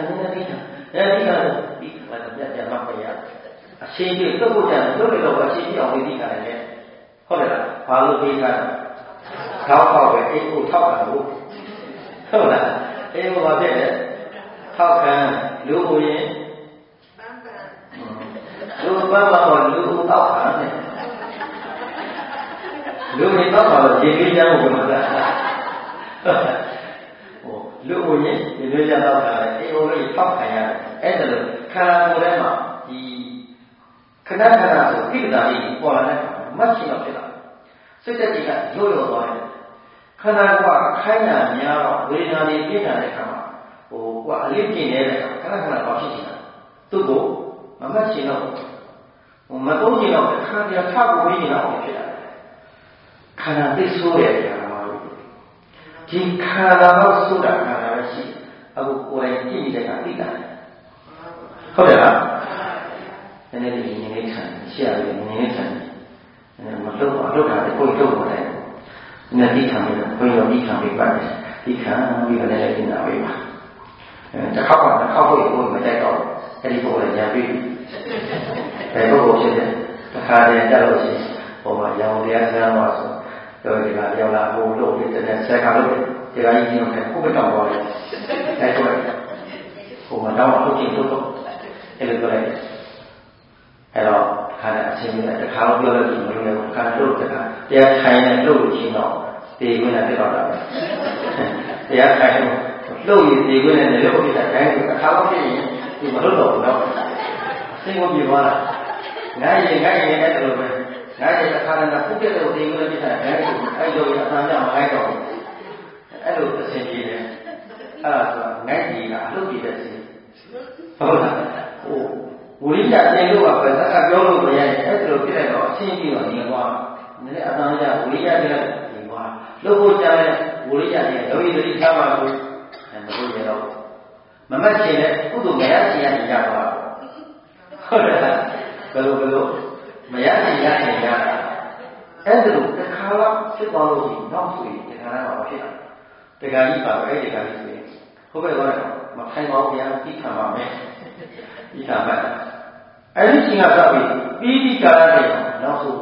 我怎么讲嘛不一样？先去都不讲，都给我先要会你看的，后来花路你看，搞好的一步套看路，是不是？一步把这套看刘伯言。Lu bawa lu tahu kan? Lu ni tahu kalau jadi yang mana? Oh, lu ni yang tahu kan? Orang tahu kan ya? Itu kalau orang mah di kenapa kita ni orang macam apa lah? Sudah jika jodoh orang, kenapa kaya ni orang berikan dia ni kama? Oh, wah lihat ni kenapa pasti sih? Tu macam ni我们东西呢，看见差不多一样我就来，看到最熟的看到嘛，就看到熟的看到是，我来建议这个对的，好的啦，现在你来看，下个你来看，我都看的会做过来，那地看的会有地看没办的，地看那个来听哪位吧，这考过以后没带到，这里过来家对。แต่ก็บอกเช่นนี้ราคาเนี่ยจะเราสิผมว่ายังเรียนนะว่าโดยที่ว่าเดี๋ยวเราโหโลกที่จะเนี่ยใช้การโลกที่ว่าจริงๆเนี่ยผู้ไม่ต้องบอกเลยไอ้ตัวผมว่าเราทุกสิ่งทุกตัวไอ้เรื่องอะไรไอ้เราขณะเช่นนี้จะข่าวเยอะเลยจริงๆเลยขณะโลกจะข่าวแต่ใครเนี่ยโลกจริงเนาะตีไว้ในที่เราได้แต่ใครโลกตีไว้ในโลกที่จะใช้ข่าวที่ที่มันโลกเนาะซึ่งผมคิดว่าง่ายได้ตลอดเลยง่ายจะทำอะไรพวกเจ้าตัวเองก็ไม่ใช่ง่ายไอ้โดยทำอย่างง่ายต่อไอ้ลูกเสียดีเลยง่ายดีนะลูกดีแต่สิเพราะว่าโอ้บุรีจะเรียนรู้ว่าเป็นสักการย้อนรู้ไปยังไอ้ตัวที่ไหนก็เช่นที่ว่านี่ว่านี่อาจารย์จะบุรีจะเรียนนี่ว่าลูกจะเรียนบุรีจะเรียนโดยที่ทำมาดูมันไม่รู้เรามันไม่ใช่เลยผู้ดูแม่ที่ยังยากกว่าဟုတ်တယ်လားဘယ်လိုမရနိုင်ရနိုင်ရအဲ့ဒါလိုတစ်ခါတော့ဖြစ်သွားလို့ရှိရင်နောက်ဆိုရင်တစ်ခါတော့ဖြစ်တာတခါကြီးပါပဲအဲ့ဒီခါကြီးဆိုရင်ဟုတ်ကဲ့တော့မခိုင်ပါဘူးဗျာပြီးခံပါမယ်ပြီးခံပါအဲ့ဒီချိန်ကတော့ပြီးကာလတဲ့နောက်ဆို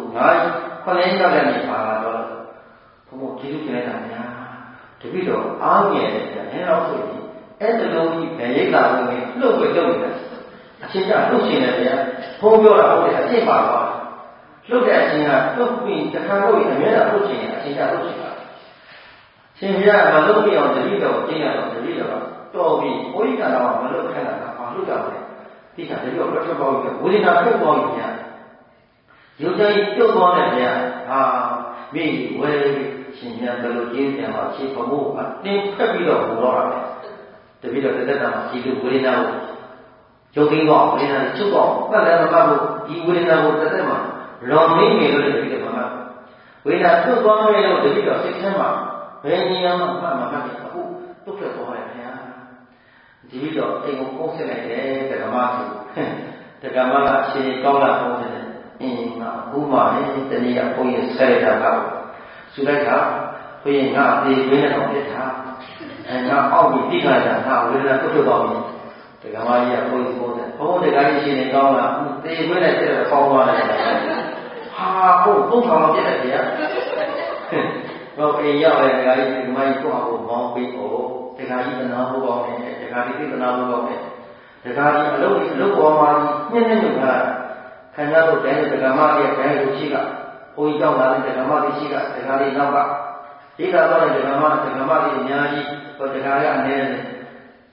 9 9ရောက်တဲ့နေ့ပါလာတော့ဘုံကျေးဇူးတင်လိုက်တာများတပိတော့အားငယ်တယ်အဲ့တော့ဆိုရင်အဲ့ဒီလိုကြီးဘယ်ရိတ်လာလို့လှုပ်ပြီးနေတာအချင်းချင်းလှုပ်ရှင်တယ်ဗျာဘုံပြောတာဟုတ်တယ်အစ်ပါပါလှုပ်တဲ့အချင်းကလှုပ်ပြီးတခါလို့အမြဲတမ်းလှုပ်ရှင်တယ်အချင်းချင်းလှုပ်ရှင်တာရှင်ဗျာမလှုပ်ပြအောင်တတိတော်ကျင်းရတော့တတိတော်တော်ပြီးဘုရားကတော့မလှုပ်ခက်တာကဘာလှုပ်ကြလဲဒီကတတိတော်ထွက်ပေါက်ပြီးဝိညာဉ်ထုတ်ပေါက်ပြီးဗျာရုပ်ကြိုက်ပြုတ်သွားတယ်ဗျာမိဝဲရှင်ဗျာဘယ်လိုကျင်းပြန်မှာခြေဖမိုးအတင်းဖက်ပြီးတော့ဟိုတော့တာတတိတော်တက်တာမှာဒီလိုဝိညာဉ်ကိုယုံကြည်တော့ဝိညာဉ်ချုပ်တော့ပတ်လည်းမပတ်ဘူးဒီဝိညာဉ်ကိုတက်တက်မှာလွန်မိနေလို့တတိတော်မှာဝိညာဉ်ထုတ်သွားမယ်လို့တတိတော်စိတ်ထဲမှာဘယ်နေရာမှမှတ်မှာမဟုတ်အခုတုတ်ထွက်သွားတယ်ခင်ဗျာဒီပြီးတော့အိမ်ကိုပုံးဆက်လိုက်တယ်တက္ကမဆိုတက္ကမကအချိန်ကောင်းလာပုံးတယ်ငါအခုမှလည်းတနည်းဘုန်းကြီးဆက်လိုက်တာကဆူလိုက်တာဘုန်းကြီးငါဒီဝိညာဉ်တော်ပြစ်တာငါအောက်ပြီးတိခါတာငါဝိညာဉ်ထုတ်ထွက်သွားပြီတက္ကမကြီးကဘုန်းကြီးပုံးတယ်ဘုန်းတက္ကကြီးရှင်နေကောင်းလာသေဝိညာဉ်တက်တော့ပေါင်းသွားတယ်ဟာဘုန်းသုံးဆောင်ပြစ်တယ်ဗျာတော့အိမ်ရောက်တယ်တက္ကကြီးဒီမိုင်းကိုအောင်မောင်းပြီးတော့တက္ကကြီးတနာဖို့ကောင်းတယ်တက္ကကြီးတနာဖို့ကောင်းတယ်တက္ကကြီးအလုပ်ပေါ်မှာညှင်းနေကြတာခံရတော့တဲ့တက္ကမရဲ့ဘယ်လိုရှိကဘုန်းကြီးကြောက်လာတဲ့တက္ကမတွေရှိကတက္ကကြီးနောက်ကဒီကတော့တက္ကမတွေအများကြီးဟိုတက္ကကြီးအနေနဲ့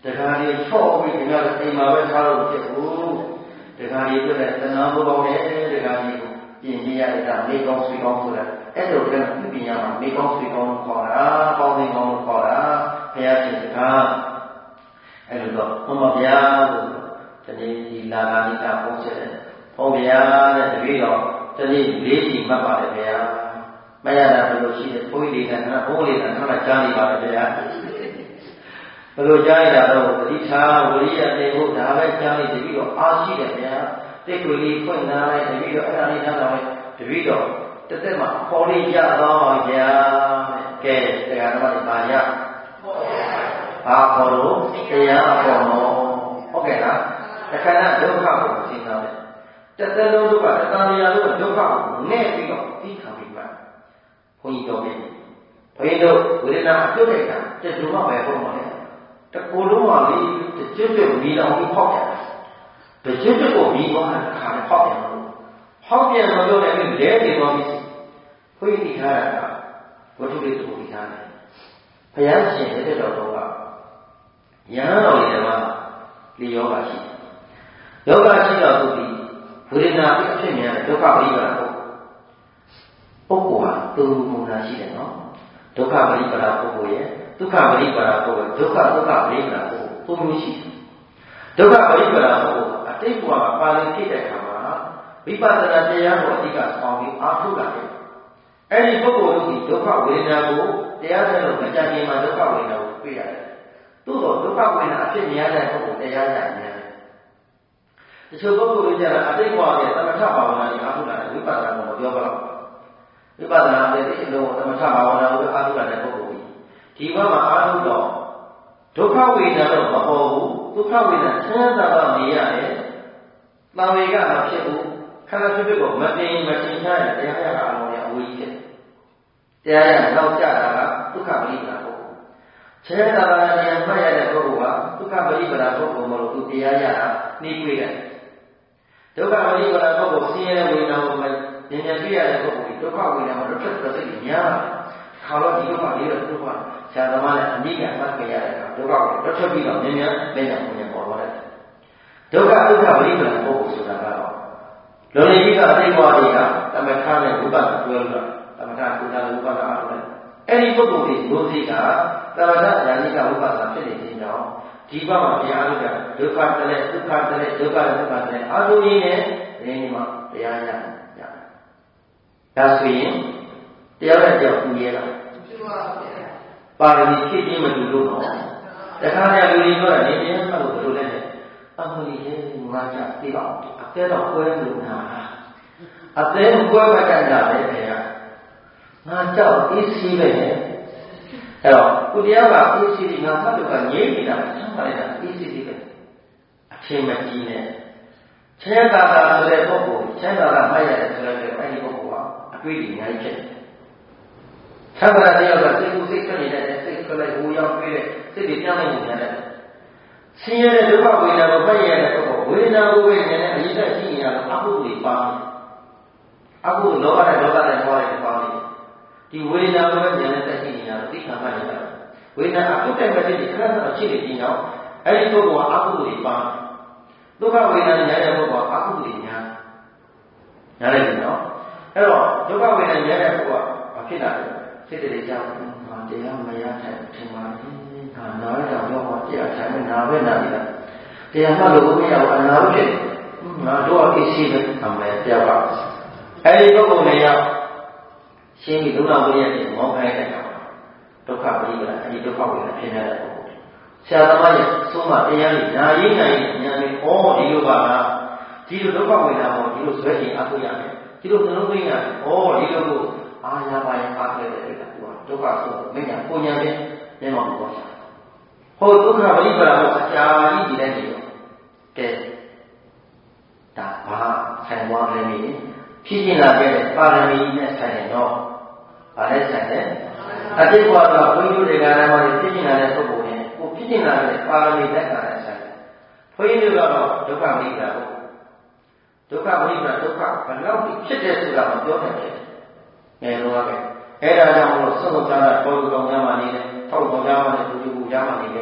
တခါလေချော့ပြီးဒီကအိမ်မှာပဲထားလို့ဖြစ်ဘူးတခါလေပြတဲ့တဏှာဘုံနဲ့တခါလေပြင်ပြရတဲ့မေကောင်းဆွေကောင်းဆိုတာအဲ့လိုကပြင်ရမှာမေကောင်းဆွေကောင်းခေါ်တာပေါင်းသိကောင်းခေါ်တာဘုရားရှင်စကားအဲ့လိုတော့ဘုမဗျာလို့ဒီနေ့ဒီလာဂာနိကပုံစံတယ်ဟောဗျာတဲ့တပည့်တော်ဒီနေ့လေးစီမှတ်ပါတယ်ဗျာမရတာဘယ်လိုရှိလဲဘုန်းကြီးတွေကဘုန်းကြီးတွေကခဏကြားနေပါတယ်ဗျာဘယ်လိုကြားရတာတော့ပဋိဌာဝိရိယတေဟုတ်ဒါပဲကြားနေတပည့်တော်အားရှိတယ်ဗျာတိတ်ကိုယ်လေးဖွင့်လာလိုက်တပည့်တော်အဲ့ဒါလေးနားတော့တပည့်တော်တစ်သက်မှာခေါ်လေးရသွားပါဗျာကဲတရားတော်တွေပါရဘာခေါ်လို့တရားခေါ်တော့ဟုတ်ကဲ့လားတခါကဒုက္ခကိုရှင်းသားတယ်တစ်သက်လုံးဒုက္ခတဏှာရာလို့ဒုက္ခကိုနဲ့ပြီးတော့ပြီးခံပြီးပါဘုန်းကြီးတော်ပြီဘုန်းကြီးတို့ဝေဒနာပြုတ်လိုက်တာတတူမှပဲဟုတ်ပါလေတကူလုံးကလေကျွတ်ကျွတ်မီးတော်ပြီးဖောက်တယ်တကျွတ်ကျွတ်ကိုမီးသွားတဲ့အခါနဲ့ဖောက်ပြန်လို့ဖောက်ပြန်လို့လည်းလဲနေသွားပြီဘုန်းကြီးထားတာကဝတ္ထုလေးတူပြီးထားတယ်ဘုရားရှင်တဲ့တော်ကယဟန်တော်တွေမှာလေယောဂရှိယောဂရှိတော့သူဒီဝေဒနာအဖြစ်များတဲ့ဒုက္ခပရိပါဒပုဂ္ဂိုလ်ဟာသူမူနာရှိတယ်နော်ဒုက္ခပရိပါဒပုဂ္ဂိုလ်ရဲ့ဒုက္ခပရိပါဒပုဂ္ဂိုလ်ဒုက္ခပရိပါဒပုဂ္ဂိုလ်သုံးမျိုးရှိတယ်ဒုက္ခပရိပါဒပုဂ္ဂိုလ်အတိတ်ဘဝမှာပါဠိဖြစ်တဲ့အခါမှာဝိပဿနာတရားကိုအဓိကဆောင်ပြီးအားထုတ်တာလေအဲ့ဒီပုဂ္ဂိုလ်တို့ဒီဒုက္ခဝေဒနာကိုတရားဆက်လို့မကြခင်မှာဒုက္ခဝေဒနာကိုတွေ့ရတယ်သို့တော့ဒုက္ခဝေဒနာအဖြစ်များတဲ့ပုဂ္ဂိုလ်တရားရများတချို့ပုဂ္ဂိုလ်တွေကျတော့အတိတ်ဘဝရဲ့သမထဘာဝနာကိုအားထုတ်တာဝိပဿနာကိုမပြောပါဘူးဝိပဿနာတဲ့ဒီလိုသမထဘာဝနာကိုအားထုတ်တဲ့ပုဂ္ဂိုလ်ဒီဘက်မှာအားထုတ်တော့ဒုက္ခဝေဒနာတော့မပေါ်ဘူးဒုက္ခဝေဒနာဆင်းရဲတာနေရတယ်။တာဝေကမဖြစ်ဘူးခန္ဓာဖြစ်ဖြစ်ကိုမတင်မတင်ချရတရားရတာအလုံးရဲ့အဝေးကြီးတယ်။တရားရနောက်ကြတာကဒုက္ခပရိပဒါပုဂ္ဂိုလ်။ခြေတာဘာတရားမှတ်ရတဲ့ပုဂ္ဂိုလ်ကဒုက္ခပရိပဒါပုဂ္ဂိုလ်မလို့သူတရားရတာနှီးကွေးတယ်။ဒုက္ခပရိပဒါပုဂ္ဂိုလ်ဆင်းရဲဝေဒနာကိုဉာဏ်တွေ့ရတဲ့ပုဂ္ဂိုလ်ဒုက္ခဝေဒနာမှာတစ်ဖက်တစ်စိတ်များခါတော့ဒီဒုက္ခလေးတော့ဒုက္ခဆရာသမားနဲ့အနိကမှတ်ကြရတဲ့အခါဒုက္ခကိုတစ်ချက်ပြီးတော့မြင်မြန်လက်ရပုံနဲ့ပေါ်သွားတယ်ဒုက္ခပရိပဒါပုဂ္ဂိုလ်ဆိုတာကတော့လောလီကြီးကအသိဘဝတွေကတမခနဲ့ဝိပဿနာတွဲလို့တမခကုသဝိပဿနာအားလို့အဲ့ဒီပုဂ္ဂိုလ်တွေလို့စီကတမထဉာဏိကဝိပဿနာဖြစ်နေခြင်းကြောင့်ဒီဘဝမှာတရားလို့ကဒုက္ခတည်းဒုက္ခတည်းဒုက္ခတည်းအာထုရင်းနဲ့ဒီနေ့မှာတရားရရတယ်ဒါဆိုရင်တရားနဲ့ကြောက်ပူရဲလားပါရမီဖြည့်ခြင်းမတူလို့တော့တခါတည်းလူတွေပြောတယ်နေနေမှလို့ဘယ်လိုလဲအမှုကြီးရဲ့ငါကြပြပါအောင်အသေးတော့ကွဲလို့နာအသေးကွဲမတတ်တာပဲခင်ဗျာငါကြောက်အေးစီးပဲအဲ့တော့ကိုတရားကအေးစီးဒီငါမှတ်လို့ကငြိမ့်နေတာဆန်းပါလိုက်တာအေးစီးပဲအချင်းမကြီးနဲ့ချမ်းသာတာဆိုတဲ့ပုဂ္ဂိုလ်ချမ်းသာတာမှတ်ရတယ်ဆိုတဲ့အဲ့ဒီပုဂ္ဂိုလ်ကအတွေ့အကြုံအများကြီးဖြစ်တယ်သံဃာတရားကစိတ်ကူးစိတ်ထွက်နေတဲ့စိတ်ထွက်လိုက်ဟိုရောက်ပြည့်တဲ့စိတ်တွေပြောင်းနေနေတယ်ဆင်းရဲတဲ့ဒုက္ခဝေဒနာကိုမှတ်ရတဲ့ပုဂ္ဂိုလ်ဝေဒနာကိုပဲနည်းနည်းအရေးတက်ရှိနေရတော့အကုသိုလ်တွေပါအကုသိုလ်လောဘနဲ့ဒေါသနဲ့သွားတယ်ပါနေဒီဝေဒနာကိုပဲနည်းနည်းတက်ရှိနေရတော့သိခံမှတ်နေတယ်ဝေဒနာအကုသိုလ်တဲ့ဒီခဏတော့ရှိနေပြီးတော့အဲ့ဒီပုဂ္ဂိုလ်ကအကုသိုလ်တွေပါဒုက္ခဝေဒနာညာတဲ့ပုဂ္ဂိုလ်ကအကုသိုလ်တွေညာတယ်နော်အဲ့တော့ဒုက္ခဝေဒနာညာတဲ့ပုဂ္ဂိုလ်ကဘာဖြစ်လာလဲစိတ်တွေကြောင့်ငါတရားမရတဲ့ထင်ပါလေငါနားရတော့တော့တရားဆိုင်နဲ့နာပဲနာနေတာတရားမှလို့မရဘူးအနာဖြစ်ငါတို့အဖြစ်ရှိတယ်အမေတရားပါအဲဒီပုဂ္ဂိုလ်တွေရောက်ရှင်းပြီးဒုက္ခဝိရိယကိုမောင်းခိုင်းတဲ့အခါဒုက္ခပရိပဒါအဲဒီဒုက္ခဝိရိယဖြစ်နေတဲ့ပုဂ္ဂိုလ်ဆရာသမားရဲ့သုံးမတရားကြီးနာရင်းနိုင်ညာပြီးဩဒီလိုပါလားဒီလိုဒုက္ခဝိရိယကိုဒီလိုဆွဲရင်အထုရတယ်ဒီလိုနှလုံးသွင်းရတယ်ဩဒီလိုကိုအာရပါရင်အားခဲ့တဲ့အခါဒုက္ခဆိုမင်းကကိုညာနဲ့မျက်မှောက်ပေါ်လာဟိုဒုက္ခပရိပဒါကိုအကြာကြီးဒီတိုင်းနေတော့ကဲဒါဘာဆိုင်သွားလဲမင်းဖြစ်ကျင်လာခဲ့တဲ့ပါရမီနဲ့ဆိုင်ရင်တော့ဗာလဲဆိုင်တယ်အတိတ်ဘဝကဘုန်းကြီးတွေကလည်းမဖြစ်ကျင်လာတဲ့ပုဂ္ဂိုလ်နဲ့ကိုဖြစ်ကျင်လာတဲ့ပါရမီလက်ကလည်းဆိုင်တယ်ဘုန်းကြီးတွေကတော့ဒုက္ခပရိပဒါကိုဒုက္ခပရိပဒါဒုက္ခဘယ်လောက်ဖြစ်တယ်ဆိုတာမပြောနိုင်ဘူးငယ်တော့ပဲအဲ့ဒါကြောင့်မို့ဆုတ်ကြတာပေါ်လူကောင်ကြမှာနေတယ်ထောက်ကောင်ကြမှာနေလူလူကြမှာနေတယ်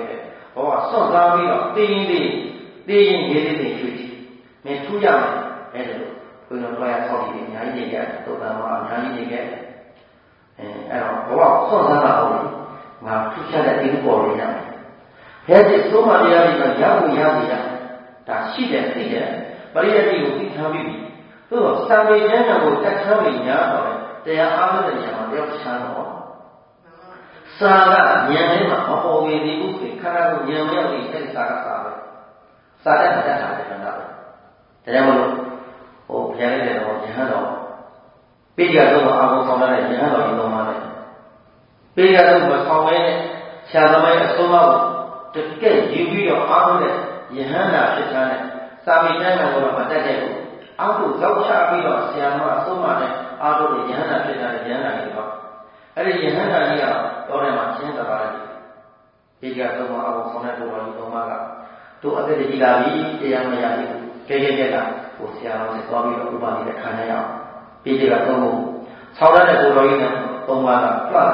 ဘောကစွန့်စားပြီးတော့တင်းရင်ရေးသေးရွှေ့မင်းထူးရမယ်အဲ့ဒါလို့ဘုရားတော်ရဆောက်ပြီးအများကြီးနေခဲ့သုတ္တမအများကြီးနေခဲ့အဲ့တော့ဘောကစွန့်စားတာဟုတ်ငါထူးခြားတဲ့တင်းပေါ်လေးရမယ်ဘယ်ဒီသုံးပါးတရားတွေကရဖို့ရစီရဒါရှိတယ်သိတယ်ပရိယတ်ကိုသိထားပြီးသို့တော့စံပေကျမ်းကိုတက်ထားပြီးညာတော့တရားအားထုတ်တဲ့နေရာမှာတယောက်ချမ်းတော့စာကဉာဏ်ထဲမှာမပေါ်ဝင်သေးဘူးဆိုခန္ဓာကိုဉာဏ်မရောက်သေးတဲ့စာကစာပဲစာတတ်တာပဲခန္ဓာပဲဒါကြောင့်မလို့ဘုရားရဲ့တော်ယဟန်တော်ပိဋကတော့အာဘုံဆောင်တဲ့ယဟန်တော်ကြီးတော်မှာလေပိဋကတော့မဆောင်ပဲနဲ့ဆရာသမားရဲ့အဆုံးအမကိုတကယ်ယူပြီးတော့အားထုတ်တဲ့ယဟန်တာဖြစ်တဲ့စာပေကျမ်းကိုတော့မတတ်တဲ့ဘူးအောက်ကိုရောက်ချပြီးတော့ဆရာမအဆုံးအမနဲ့အားထုတ်တဲ့ယဟန်တာဖြစ်တဲ့ယဟန်တာကြီးတော့အဲ့ဒီယဟန်တာကြီးကတော့ထဲမှာရှင်းသဘာဝကြီးပိဋကတော့အာဘုံဆောင်တဲ့တော်ကြီးတော်မှာကတို့အသက်ကြီးလာပြီတရားမရဘူးကဲကဟိုဆရာတော်နဲ့သွားပြီးတော့ဥပမာနဲ့ခံရအောင်ပိဋကတော့ဆောင်းရတဲ့ကိုယ်တော်ကြီးနဲ့သုံးပါးကတွတ်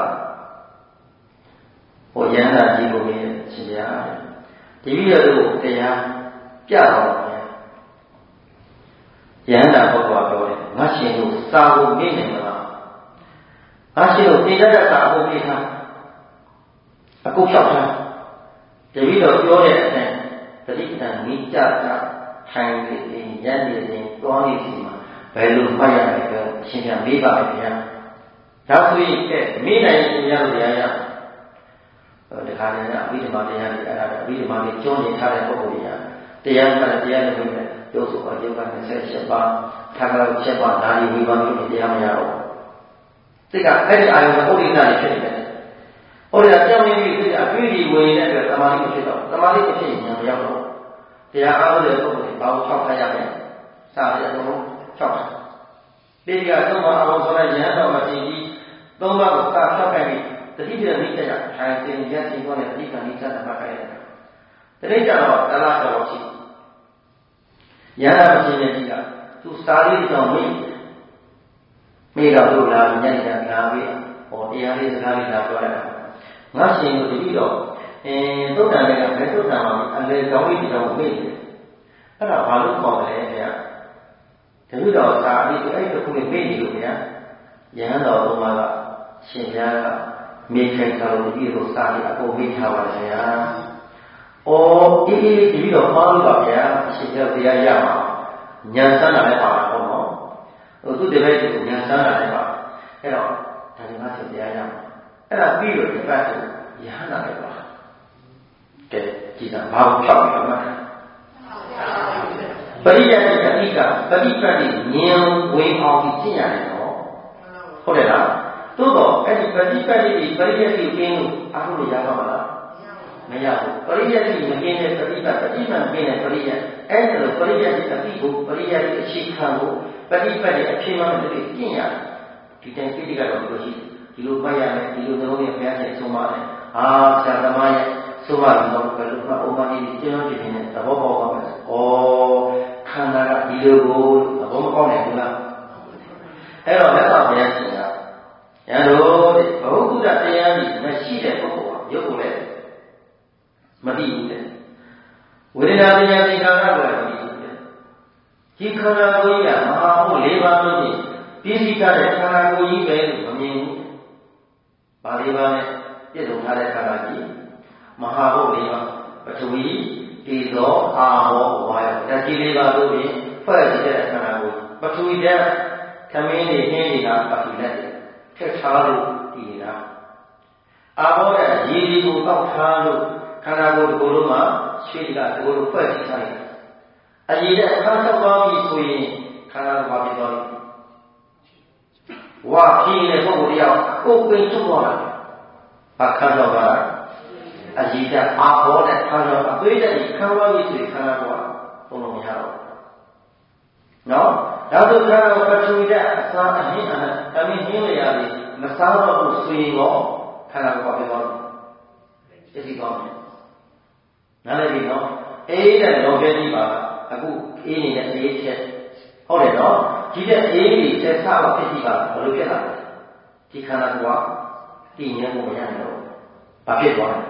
ဟိုယန္တာကြီးကိုမြင်ရှင်ဗျာဒီပြီးတော့တရားပြတော်တယ်ယန္တာဘုရားပြောတယ်ငါရှင်တို့စာကိုမေ့နေမလားငါရှင်တို့သင်္ကြန်စာအုပ်လေးထားအခုဖြောက်ထားဒီပြီးတော့ပြောတဲ့အတိုင်းတတိတံမိကြတာထိုင်နေရင်ရန်နေရင်တွားနေစီမှာဘယ်လိုမှတ်ရမလဲဆိုအရှင်ပြန်မေးပါမယ်ဗျာဒါဆိုရင်မေးနိုင်ရင်ရလို့တရားရဒီခါနေကအဘိဓမ္မာတရားတွေအဲ့ဒါအဘိဓမ္မာတွေကျွမ်းကျင်ထားတဲ့ပုဂ္ဂိုလ်တွေကတရားနဲ့တရားနဲ့ဝင်တဲ့ကျိုးစုအကျိုးက28ပါးထာဂရ7ပါးဒါတွေဝိပါမျိုးနဲ့တရားမရတော့စိတ်ကအဲ့ဒီအာယုံကဥဒိနာတွေဖြစ်နေတယ်။ဥဒိနာကြောင့်နေပြီးစိတ်ကအတွေးဒီဝင်နေတဲ့အတွက်သမာဓိမဖြစ်တော့သမာဓိမဖြစ်ရင်ဉာဏ်မရောက်တော့တရားအားထုတ်တဲ့ပုဂ္ဂိုလ်တွေဘာလို့၆ထားရမလဲ။စာရအကုန်လုံး၆ထား။ဒီကသုံးပါးအောင်ဆိုတဲ့ဉာဏ်တော်မဖြစ်ကြီးသုံးပါးကိုစာ၆ခိုင်းပြီးတတိယနိစ္စရထိုင်စဉ်ရက်စီကောနဲ့အဓိကနိစ္စတပတ်ခိုင်းတယ်။တတိယတော့တလားတော်ရှိ။ဉာဏ်တော်ဖြစ်နေပြီကသူစာလေးကြောင့်မိတော့တို့လာညံ့ညံ့လာပြီးဟောတရားလေးစကားလေးလာပြောလိုက်ငါရှင်တို့ဒီပြီးတော့သုတ်တန်လေးကဘယ်သုတ်တန်မှာအလေကောင်းလေးတောင်မေ့တယ်အဲ့ဒါဘာလို့ခေါ်တယ်ဗျာတပိတော့စာလေးအဲ့ဒီခုလေးမေ့နေလို့ဗျာယဟန်တော်ဘုရားကရှင်ဗျာကမေ့ခိုင်တော်ဒီပြီးတော့စာလေးအကုန်မေ့ထားပါလေဗျာအေးဒီပြီးတော့မှားလို့ပါဗျာရှင်ဗျာတရားရမှာဉာဏ်စမ်းတာလည်းပါတော့နော်သူတပည့်ကိုဉာဏ်စမ်းတာလည်းပါအဲ့တော့ဒါကမှဆိုတရားရမှာအဲ့ဒါပြီးတော့ဒီဘက်ကိုယဟန္တာလည်းပါကဲကြည်သာဘာကိုဖြောက်ပြီးတော့မှပရိယတ်တိအတိကပฏิပတ်တိဉာဏ်ဝင်အောင်ကြည့်ရတယ်နော်ဟုတ်တယ်လားသို့တော့အဲ့ဒီပฏิပတ်တိပရိယတ်တိကင်းလို့အားလို့ရပါမလားမရဘူးပရိယတ်တိမကင်းတဲ့ပฏิပတ်ကင်းတဲ့ပရိယတ်အဲ့ဒါလိုပရိယတ်တိအတိကိုပရိယတ်တိအခြေခံကိုပฏิပတ်ရဲ့အဖြစ်မှန်တဲ့ကျင့်ရတယ်ဒီတိုင်းပိဋကတော်ဒီလိုရှိဒီလိုပတ်ရမယ်ဒီလိုနှလုံးရဲ့ဘုရားရှင်ဆုံးမတယ်ဆရာသမားရဲ့ဆုံးမတယ်တော့ဘယ်လိုမှဥပမာကြီးကျင်းပြနေသဘောပေါက်ပါမယ်ခန္ဓာကဒီလိုကိုသဘောမပေါက်နိုင်ဘူးလားအဲ့တော့လက်တော်ဘုရားရှင်ကရန်တို့ဘုဟုတ္တတရားကြီးမရှိတဲ့ပုဂ္ဂိုလ်ဟာရုပ်ကိုလည်းမသိဘူးလေဝေဒနာပညာသင်္ခါရကိုလည်းမသိဘူးလေဒီခန္ဓာကိုယ်ကြီးကမဟာဘု၄ပါးလို့ပြည့်စည်တဲ့ခန္ဓာကိုယ်ကြီးပဲလို့မမြင်ဘူး။ဘာ၄ပါးနဲ့ပြည့်စုံထားတဲ့ခန္ဓာကြီးမဟာဘု၄ပါးပထဝီတေဇောအာဟောဝါယောဒါကြီး၄ပါးတို့ဖြင့်ဖွဲ့စည်းတဲ့ခန္ဓာကိုယ်ပထဝီဓာတ်ခမင်းတွေနှင်းတွေကပထဝီလက်တွေထက်ထားလို့တည်နေတာအာဟောတဲ့ရေဒီကိုတောက်ထားလို့ခန္ဓာကိုယ်တစ်ခုလုံးမှာရွှေကတစ်ခုလုံးဖွဲ့စည်းထားတယ်။အရေးတဲ့အခါဆက်သွားပြီဆိုရင်ခန္ဓာကိုယ်ပါပြသွားတယ်ဝါဖြင်းတဲ့ပုဂ္ဂိုလ်တယောက်ကိုယ်ပင်ထုတ်သွားတာ။ဘာခံတော့တာအရေးတဲ့အာဘောတဲ့ခံတော့အသွေးတဲ့ခံသွားပြီဆိုရင်ခန္ဓာကိုယ်ကဘုံလုံးမရတော့ဘူး။နော်ဒါဆိုခန္ဓာကိုယ်ပထဝီဓာတ်အစာအဟင်းအမင်းဟင်းရည်မစားတော့ဘူးဆိုရင်တော့ခန္ဓာကိုယ်ပါပြသွားတယ်။သိကောင်းတယ်။နားလည်ပြီနော်အေးတဲ့လောကကြီးပါအခုအေးနေတဲ့အေးချက်ဟုတ်တယ်နော်ဒီတဲ့အေးကြီးဆက်စားတော့ဖြစ်ကြည့်ပါဘယ်လိုဖြစ်လာလဲဒီခန္ဓာကိုယ်ကတည်ငြိမ်မှုမရနိုင်တော့ဘာဖြစ်သွားလဲ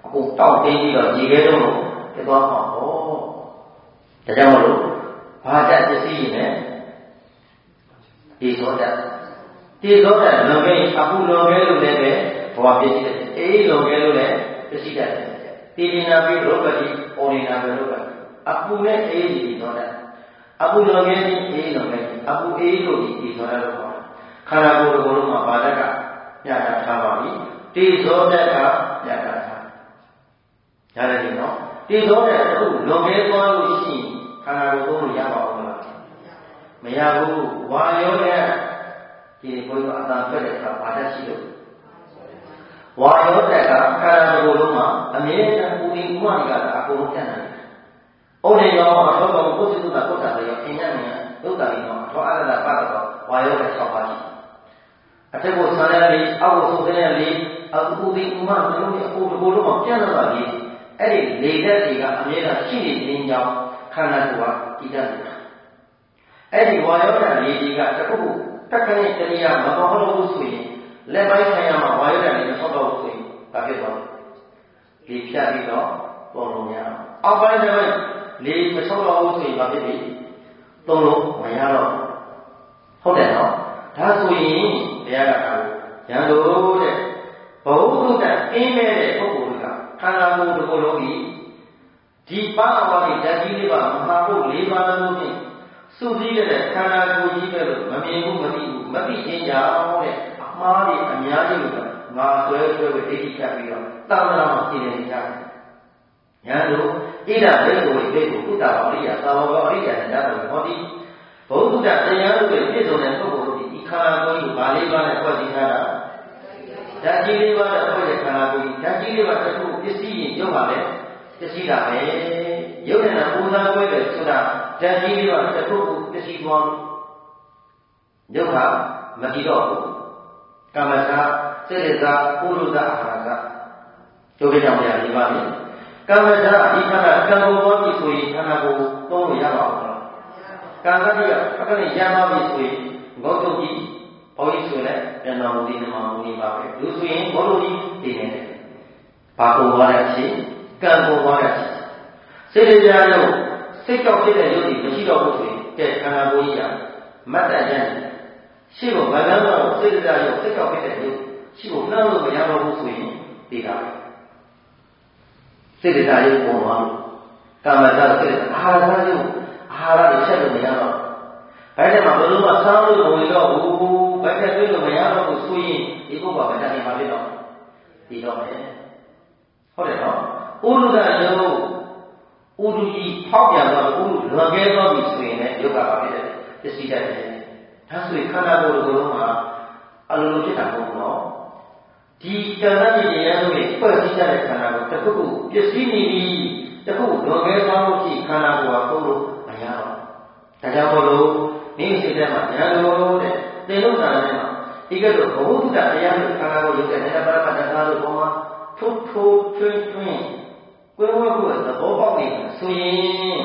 အခုတောက်တင်းပြီးတော့ရေခဲတုံးလို့ပြသွားမှာဟောဒါကြောင့်မလို့ဘာတတ်ပစ္စည်းနဲ့ဒီသောတတ်လွန်ခဲ့အခုလွန်ခဲ့လို့လည်းပဲဘဝပစ္စည်းတယ်အေးလွန်ခဲ့လို့လည်းပစ္စည်းတတ်တယ်တိရိနာပိရောဂတိဩရိနာပိရောဂတိအပူနဲ့အေးဒီသောတတ်အပူလွန်ခဲ့ပြီးအေးလွန်ခဲ့အပူအေးလို့ဒီသောတတ်လို့ခေါ်တယ်ခန္ဓာကိုယ်တစ်ခုလုံးမှာဘာတတ်ကညတာထားပါပြီတိသောတတ်ကညတာထားရတယ်ဒီနော်တိသောတတ်အခုလွန်ခဲ့သွားလို့ရှိရင်ခန္ဓာကိုယ်သုံးလို့ရပါဦးမလားမရဘူးဝါရောနဲ့ဒီဘုရားအတန်ထွက်တဲ့အခါဘာတတ်ရှိလို့ဝါရောတက်ကခန္ဓာကိုယ်လုံးမှာအမြဲတမ်းပူရင်ဥမ္မာတွေကအကုန်လုံးပြတ်နေတယ်။ဩနေရောအထောကောင်ကိုယ်စုတာကိုယ်တာတွေရောအင်းညံ့နေဒုက္ခတွေရောအထောအရဒပတ်တော့ဝါရောတက်6ပါးရှိအထက်ကိုဆန်းရလေးအောက်ကိုဆုံးတဲ့လေးအပူဒီဥမ္မာတွေလုံးရဲ့အပူကိုယ်လုံးမှာပြတ်လာတာကြီးအဲ့ဒီလေသက်တွေကအမြဲတမ်းရှိနေခြင်းကြောင့်ခန္ဓာကိုယ်ကတည်တတ်တယ်။အဲ့ဒီဝါရောတက်လေးတွေကတစ်ခုတက်ခနဲ့တနည်းမပေါ်လို့ဆိုရင်လက်ပိုင်းဆိုင်ရာမှာဝါရတဲ့လေးဆောက်တော့ဆိုရင်ဘာဖြစ်သွားလဲဒီဖြတ်ပြီးတော့ပုံလုံးရအောင်အောက်ပိုင်းကျတော့လေးမဆောက်တော့ဆိုရင်ဘာဖြစ်ပြီသုံးလို့မရတော့ဟုတ်တယ်နော်ဒါဆိုရင်တရားကရန်လို့တဲ့ဘုဟုတ္တအင်းမဲ့တဲ့ပုဂ္ဂိုလ်ကခန္ဓာကိုယ်တစ်ခုလုံးကြီးဒီပါအဝါဒီဓာတ်ကြီးလေးပါမဟာဘု၄ပါးလုံးဖြင့်စုစည်းတဲ့ခန္ဓာကိုယ်ကြီးပဲလို့မမြင်ဘူးမသိဘူးမသိခြင်းကြောင့်တဲ့အမှားတွေအများကြီးလို့ငါဆွဲဒိဋ္ဌိဖြတ်ပြီးတော့တောင်းတောင်းသိနေကြတယ်။ညာတို့ဣဒံဘေကိုဘေကိုကုတ္တပါရိယသာဝဘောအရိယတရားတော်ဟောဒီဘုဒ္ဓတရားတို့ရဲ့ပြည့်စုံတဲ့ပုဂ္ဂိုလ်တို့ဒီခန္ဓာကိုယ်ကိုဗာလေးပါးနဲ့ဖွဲ့စည်းထားတာဓာတ်ကြီးလေးပါးနဲ့ဖွဲ့တဲ့ခန္ဓာကိုယ်ဓာတ်ကြီးလေးပါးတစ်ခုပစ္စည်းရင်ရုပ်ပါလေပစ္စည်းတာပဲရုပ်နဲ့ပူဇော်ပွဲပဲဆိုတာဓာတ်ကြီးလေးပါးတစ်ခုကိုပစ္စည်းသွားရုပ်ဟာမတည်တော့ဘူးကမ္မသာစေတသာပုရုဇအာဟာရဒုက္ခကြောင့်ရည်ပါလိမ့်ကမ္မသာဒီခန္ဓာကံကိုဘောပြီဆိုရင်ခန္ဓာကိုသုံးလို့ရပါဦးလားကံကတိကအခဏရမ်းပါပြီဆိုရင်ဂေါတုကြီးဘုန်းကြီးဆိုလဲပြန်တော်မူဒီနမမူနေပါပဲလူဆိုရင်ဘောလို့ကြီးနေတယ်ဘာကိုဘောတဲ့အချင်းကံကိုဘောတဲ့အချင်းစေတသာရုပ်စိတ်ကြောင့်ဖြစ်တဲ့ရုပ်တွေမရှိတော့ဘူးဆိုရင်ကဲခန္ဓာကိုယ်ကြီးကမတ်တန်တဲ့ရှိဖို့ဗလန်းတော့စေတသာရုပ်စိတ်ကြောင့်ဖြစ်တဲ့ရုပ်ရှိဖို့နှောက်လို့မရတော့ဘူးဆိုရင်သိတာပဲစေတသာရုပ်ပေါ်သွားလို့ကာမတစေတအာဟာရရုပ်အာဟာရတွေချက်လို့မရတော့ဘယ်တဲ့မှာဘယ်လိုမှစားလို့မဝင်တော့ဘူးဘယ်တဲ့တွေ့လို့မရတော့ဘူးဆိုရင်ဒီပုဂ္ဂိုလ်ကဘယ်တဲ့မှာဖြစ်တော့ဒီတော့မယ်ဟုတ်တယ်နော်ဥဒ္ဒရုပ်ဥဒ္ဓကြီးဖောက်ပြန်တော့ဥဒ္ဓလွန်ကဲတော့ပြီဆိုရင်လည်းယုတ်ကပါဖြစ်တယ်ပစ္စည်းတတ်တယ်ဒါဆိုရင်ခန္ဓာကိုယ်တစ်ခုလုံးမှာအလိုလိုဖြစ်တာမဟုတ်ဘူးနော်ဒီကံနဲ့ဉာဏ်တို့ရဲ့ဖွဲ့စည်းတဲ့ခန္ဓာကိုတစ်ခုခုပစ္စည်းနေပြီတစ်ခုလွန်ကဲသွားလို့ရှိခန္ဓာကိုယ်ကသုံးလို့မရတော့ဒါကြောင့်မို့လို့ဒီစိတ်ထဲမှာဉာဏ်လို့တဲ့သေလို့တာထဲမှာဒီကဲတော့ဘဝတုဒ္ဒတရားလို့ခန္ဓာကိုယ်ရုပ်တဲ့နေရာပါကတ္တကားလို့ပေါ်မှာထိုးထွင်းကွင်းဝဲကိုသဘောပေါက်နေဆိုရင်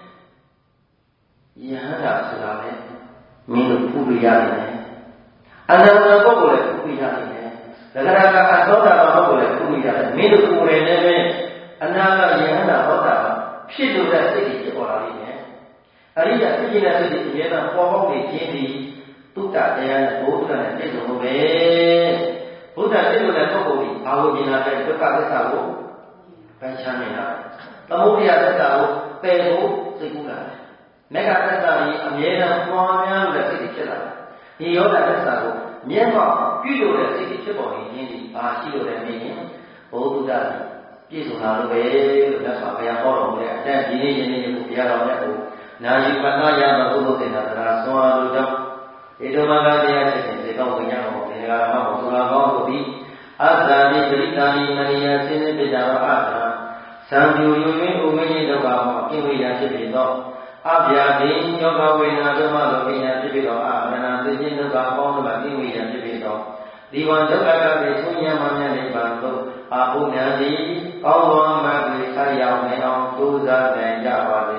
ယဟန္တာဆိုတာလေမင်းတို့ပူပြရတယ်အနန္တပုဂ္ဂိုလ်လည်းပူပြရတယ်သက္ကရာကအသောတာပုဂ္ဂိုလ်လည်းပူပြရတယ်မင်းတို့ကိုယ်လည်းပဲအနာကယဟန္တာဟောတာဖြစ်လို့တဲ့စိတ်ကြီးဖြစ်ပေါ်လာလိမ့်မယ်အရိယာဖြစ်နေတဲ့စိတ်ကြီးအမြဲတမ်းပေါ်ပေါက်နေခြင်းဒီသုတ္တတရားနဲ့ဘုဒ္ဓနဲ့ပြည့်စုံလို့ပဲဘုဒ္ဓပြည့်စုံတဲ့ပုဂ္ဂိုလ်ကြီးဘာလို့မြင်လာတဲ့ဒုက္ခသစ္စာကိုပယ်ချနေတာသမုဒယသစ္စာကိုပယ်ဖို့စိတ်ကူးလာတယ်မေဃသစ္စာကြီးအမြဲတမ်းပွားများလို့တဲ့စိတ်ကြီးဖြစ်လာတယ်ဒီယောဂသစ္စာကိုမျက်မှောက်ပြုလို့တဲ့စိတ်ကြီးဖြစ်ပေါ်နေခြင်းဒီဘာရှိလို့လဲမြင်ရင်ဘုဒ္ဓပြည့်စုံလာလို့ပဲလို့မြတ်စွာဘုရားဟောတော်မူတဲ့အတန်ဒီနေ့ယနေ့ကိုဘုရားတော်မြတ်ကိုနာယီပဏာယမဘုဒ္ဓသေနာသရာဆွမ်းအားလို့ကြောင့်ဧတမဂတရားဖြစ်ခြင်းဒီကောင်းဝိညာဉ်တော်ဒီကရမဘုရားကောင်းတို့သည်အသံဒီပရိသဏီမနိယစင်းစစ်ကြတော့အာသာသံပြုယွင်ဥဝိညာဉ်ဒုက္ခမှာကိဝိညာဖြစ်ပြီးတော့အဗျာဒိယောဂဝေနာဓမ္မလောကိညာဖြစ်ပြီးတော့အာမရဏသိခြင်းဒုက္ခပေါင်းတို့ကိဝိညာဖြစ်ပြီးတော့ဒီဝံဒုက္ခကတိသုညမမြတ်နိဗ္ဗာန်သို့အာဟုဉာဏ်သည်ကောင်းသောမဂ္ဂင်ဆက်ရောက်နေအောင်ကြိုးစားနိုင်ကြပါစေ